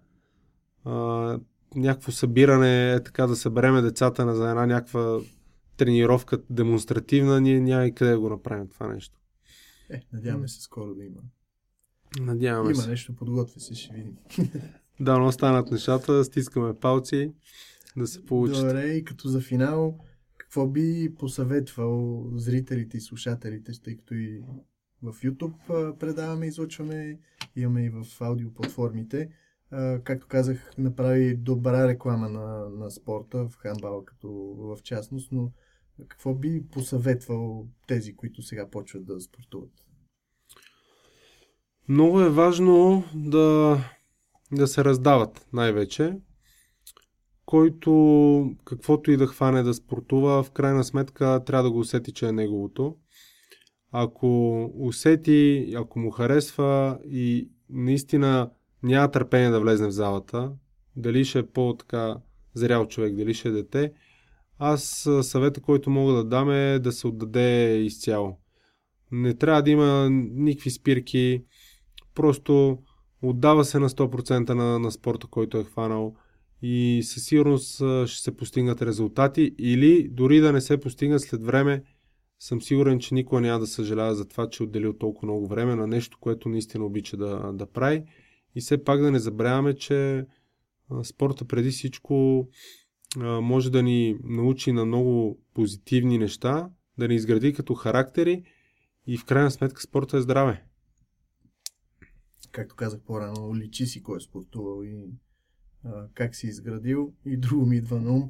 някакво събиране, така да събереме децата за една някаква тренировка демонстративна, ние няма и къде да го направим това нещо. Надяваме се скоро да има. Надяваме се. Има нещо, подготвя се, ще видим. Да, но останат нещата, стискаме палци да се получат. Добре, и като за финал, какво би посъветвал зрителите и слушателите, тъй като и в YouTube предаваме, излъчваме, имаме и в аудиоплатформите. Както казах, направи добра реклама на спорта, в хандбала като в частност, но какво би посъветвал тези, които сега почват да спортуват? Много е важно да се раздават най-вече. Който каквото и да хване да спортува, в крайна сметка трябва да го усети, че е неговото. Ако усети, ако му харесва и наистина няма търпение да влезне в залата, дали ще е по-така зрял човек, дали ще е дете, аз съвета, който мога да дам е да се отдаде изцяло. Не трябва да има никакви спирки, просто отдава се на 100% на спорта, който е хванал и със сигурност ще се постигнат резултати или дори да не се постигнат след време, съм сигурен, че никога няма да съжалява за това, че е отделил толкова много време на нещо, което наистина обича да прави. И все пак да не забравяме, че спорта преди всичко може да ни научи на много позитивни неща, да ни изгради като характери И в крайна сметка спорта е здраве. Както казах по-рано, личи си кой е спортувал и как си изградил. И друго ми идва на ум.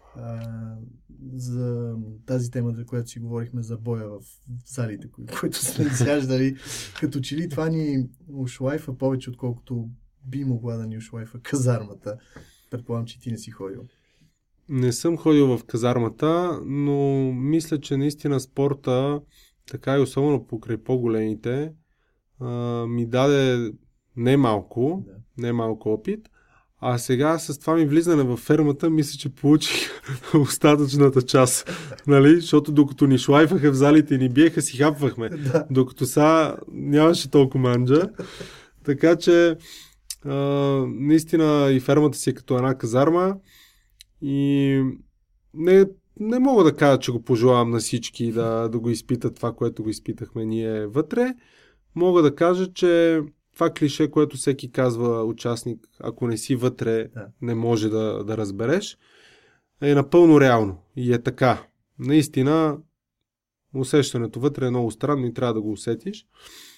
За тази тема, за която си говорихме за боя в залите, които сме изяждали, като че ли това ни ушлайфа повече, отколкото би могла да ни ушлайфа казармата. Предполагам, че ти не си ходил. Не съм ходил в казармата, но мисля, че наистина спорта, така и особено покрай по-големите, ми даде немалко опит. А сега с това ми влизане във фермата, мисля, че получих остатъчната част. Нали? Защото докато ни шлайфаха в залите и ни биеха, си хапвахме. Да. Докато сега нямаше толкова манджа. Така че наистина и фермата си е като една казарма. И не мога да кажа, че го пожелавам на всички да го изпитат това, което го изпитахме ние вътре. Мога да кажа, че това клише, което всеки казва участник, ако не си вътре, не може да разбереш, е напълно реално. И е така. Наистина, усещането вътре е много странно и трябва да го усетиш.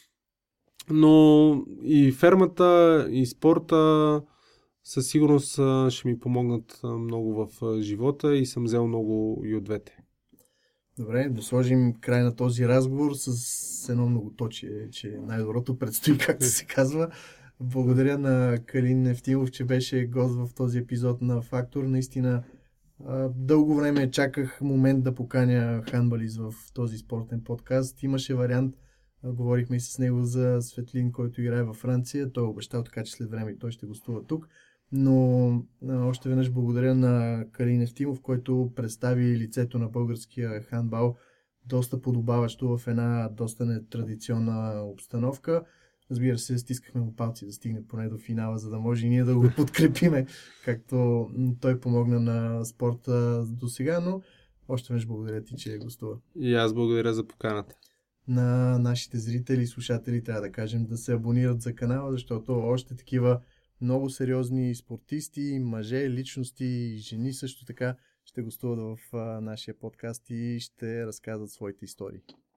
Но и фермата, и спорта със сигурност ще ми помогнат много в живота и съм взел много и от двете. Добре, да сложим край на този разговор с едно многоточие, че най-доброто предстои, както се казва. Благодаря на Калин Евтимов, че беше гост в този епизод на Фактор. Наистина дълго време чаках момент да поканя хандбалист в този спортен подкаст. Имаше вариант, говорихме и с него за Светлин, който играе във Франция. Той е обещал, така че след време той ще гостува тук. Но още веднъж благодаря на Калин Евтимов, който представи лицето на българския хандбал доста подобаващо в една доста нетрадиционна обстановка. Разбира се, стискахме му палци да стигне поне до финала, за да може и ние да го подкрепиме, както той помогна на спорта до сега, но още веднъж благодаря ти, че гостува. И аз благодаря за поканата. На нашите зрители и слушатели трябва да кажем да се абонират за канала, защото още такива много сериозни спортисти, мъже, личности, жени също така ще гостуват в нашия подкаст и ще разказват своите истории.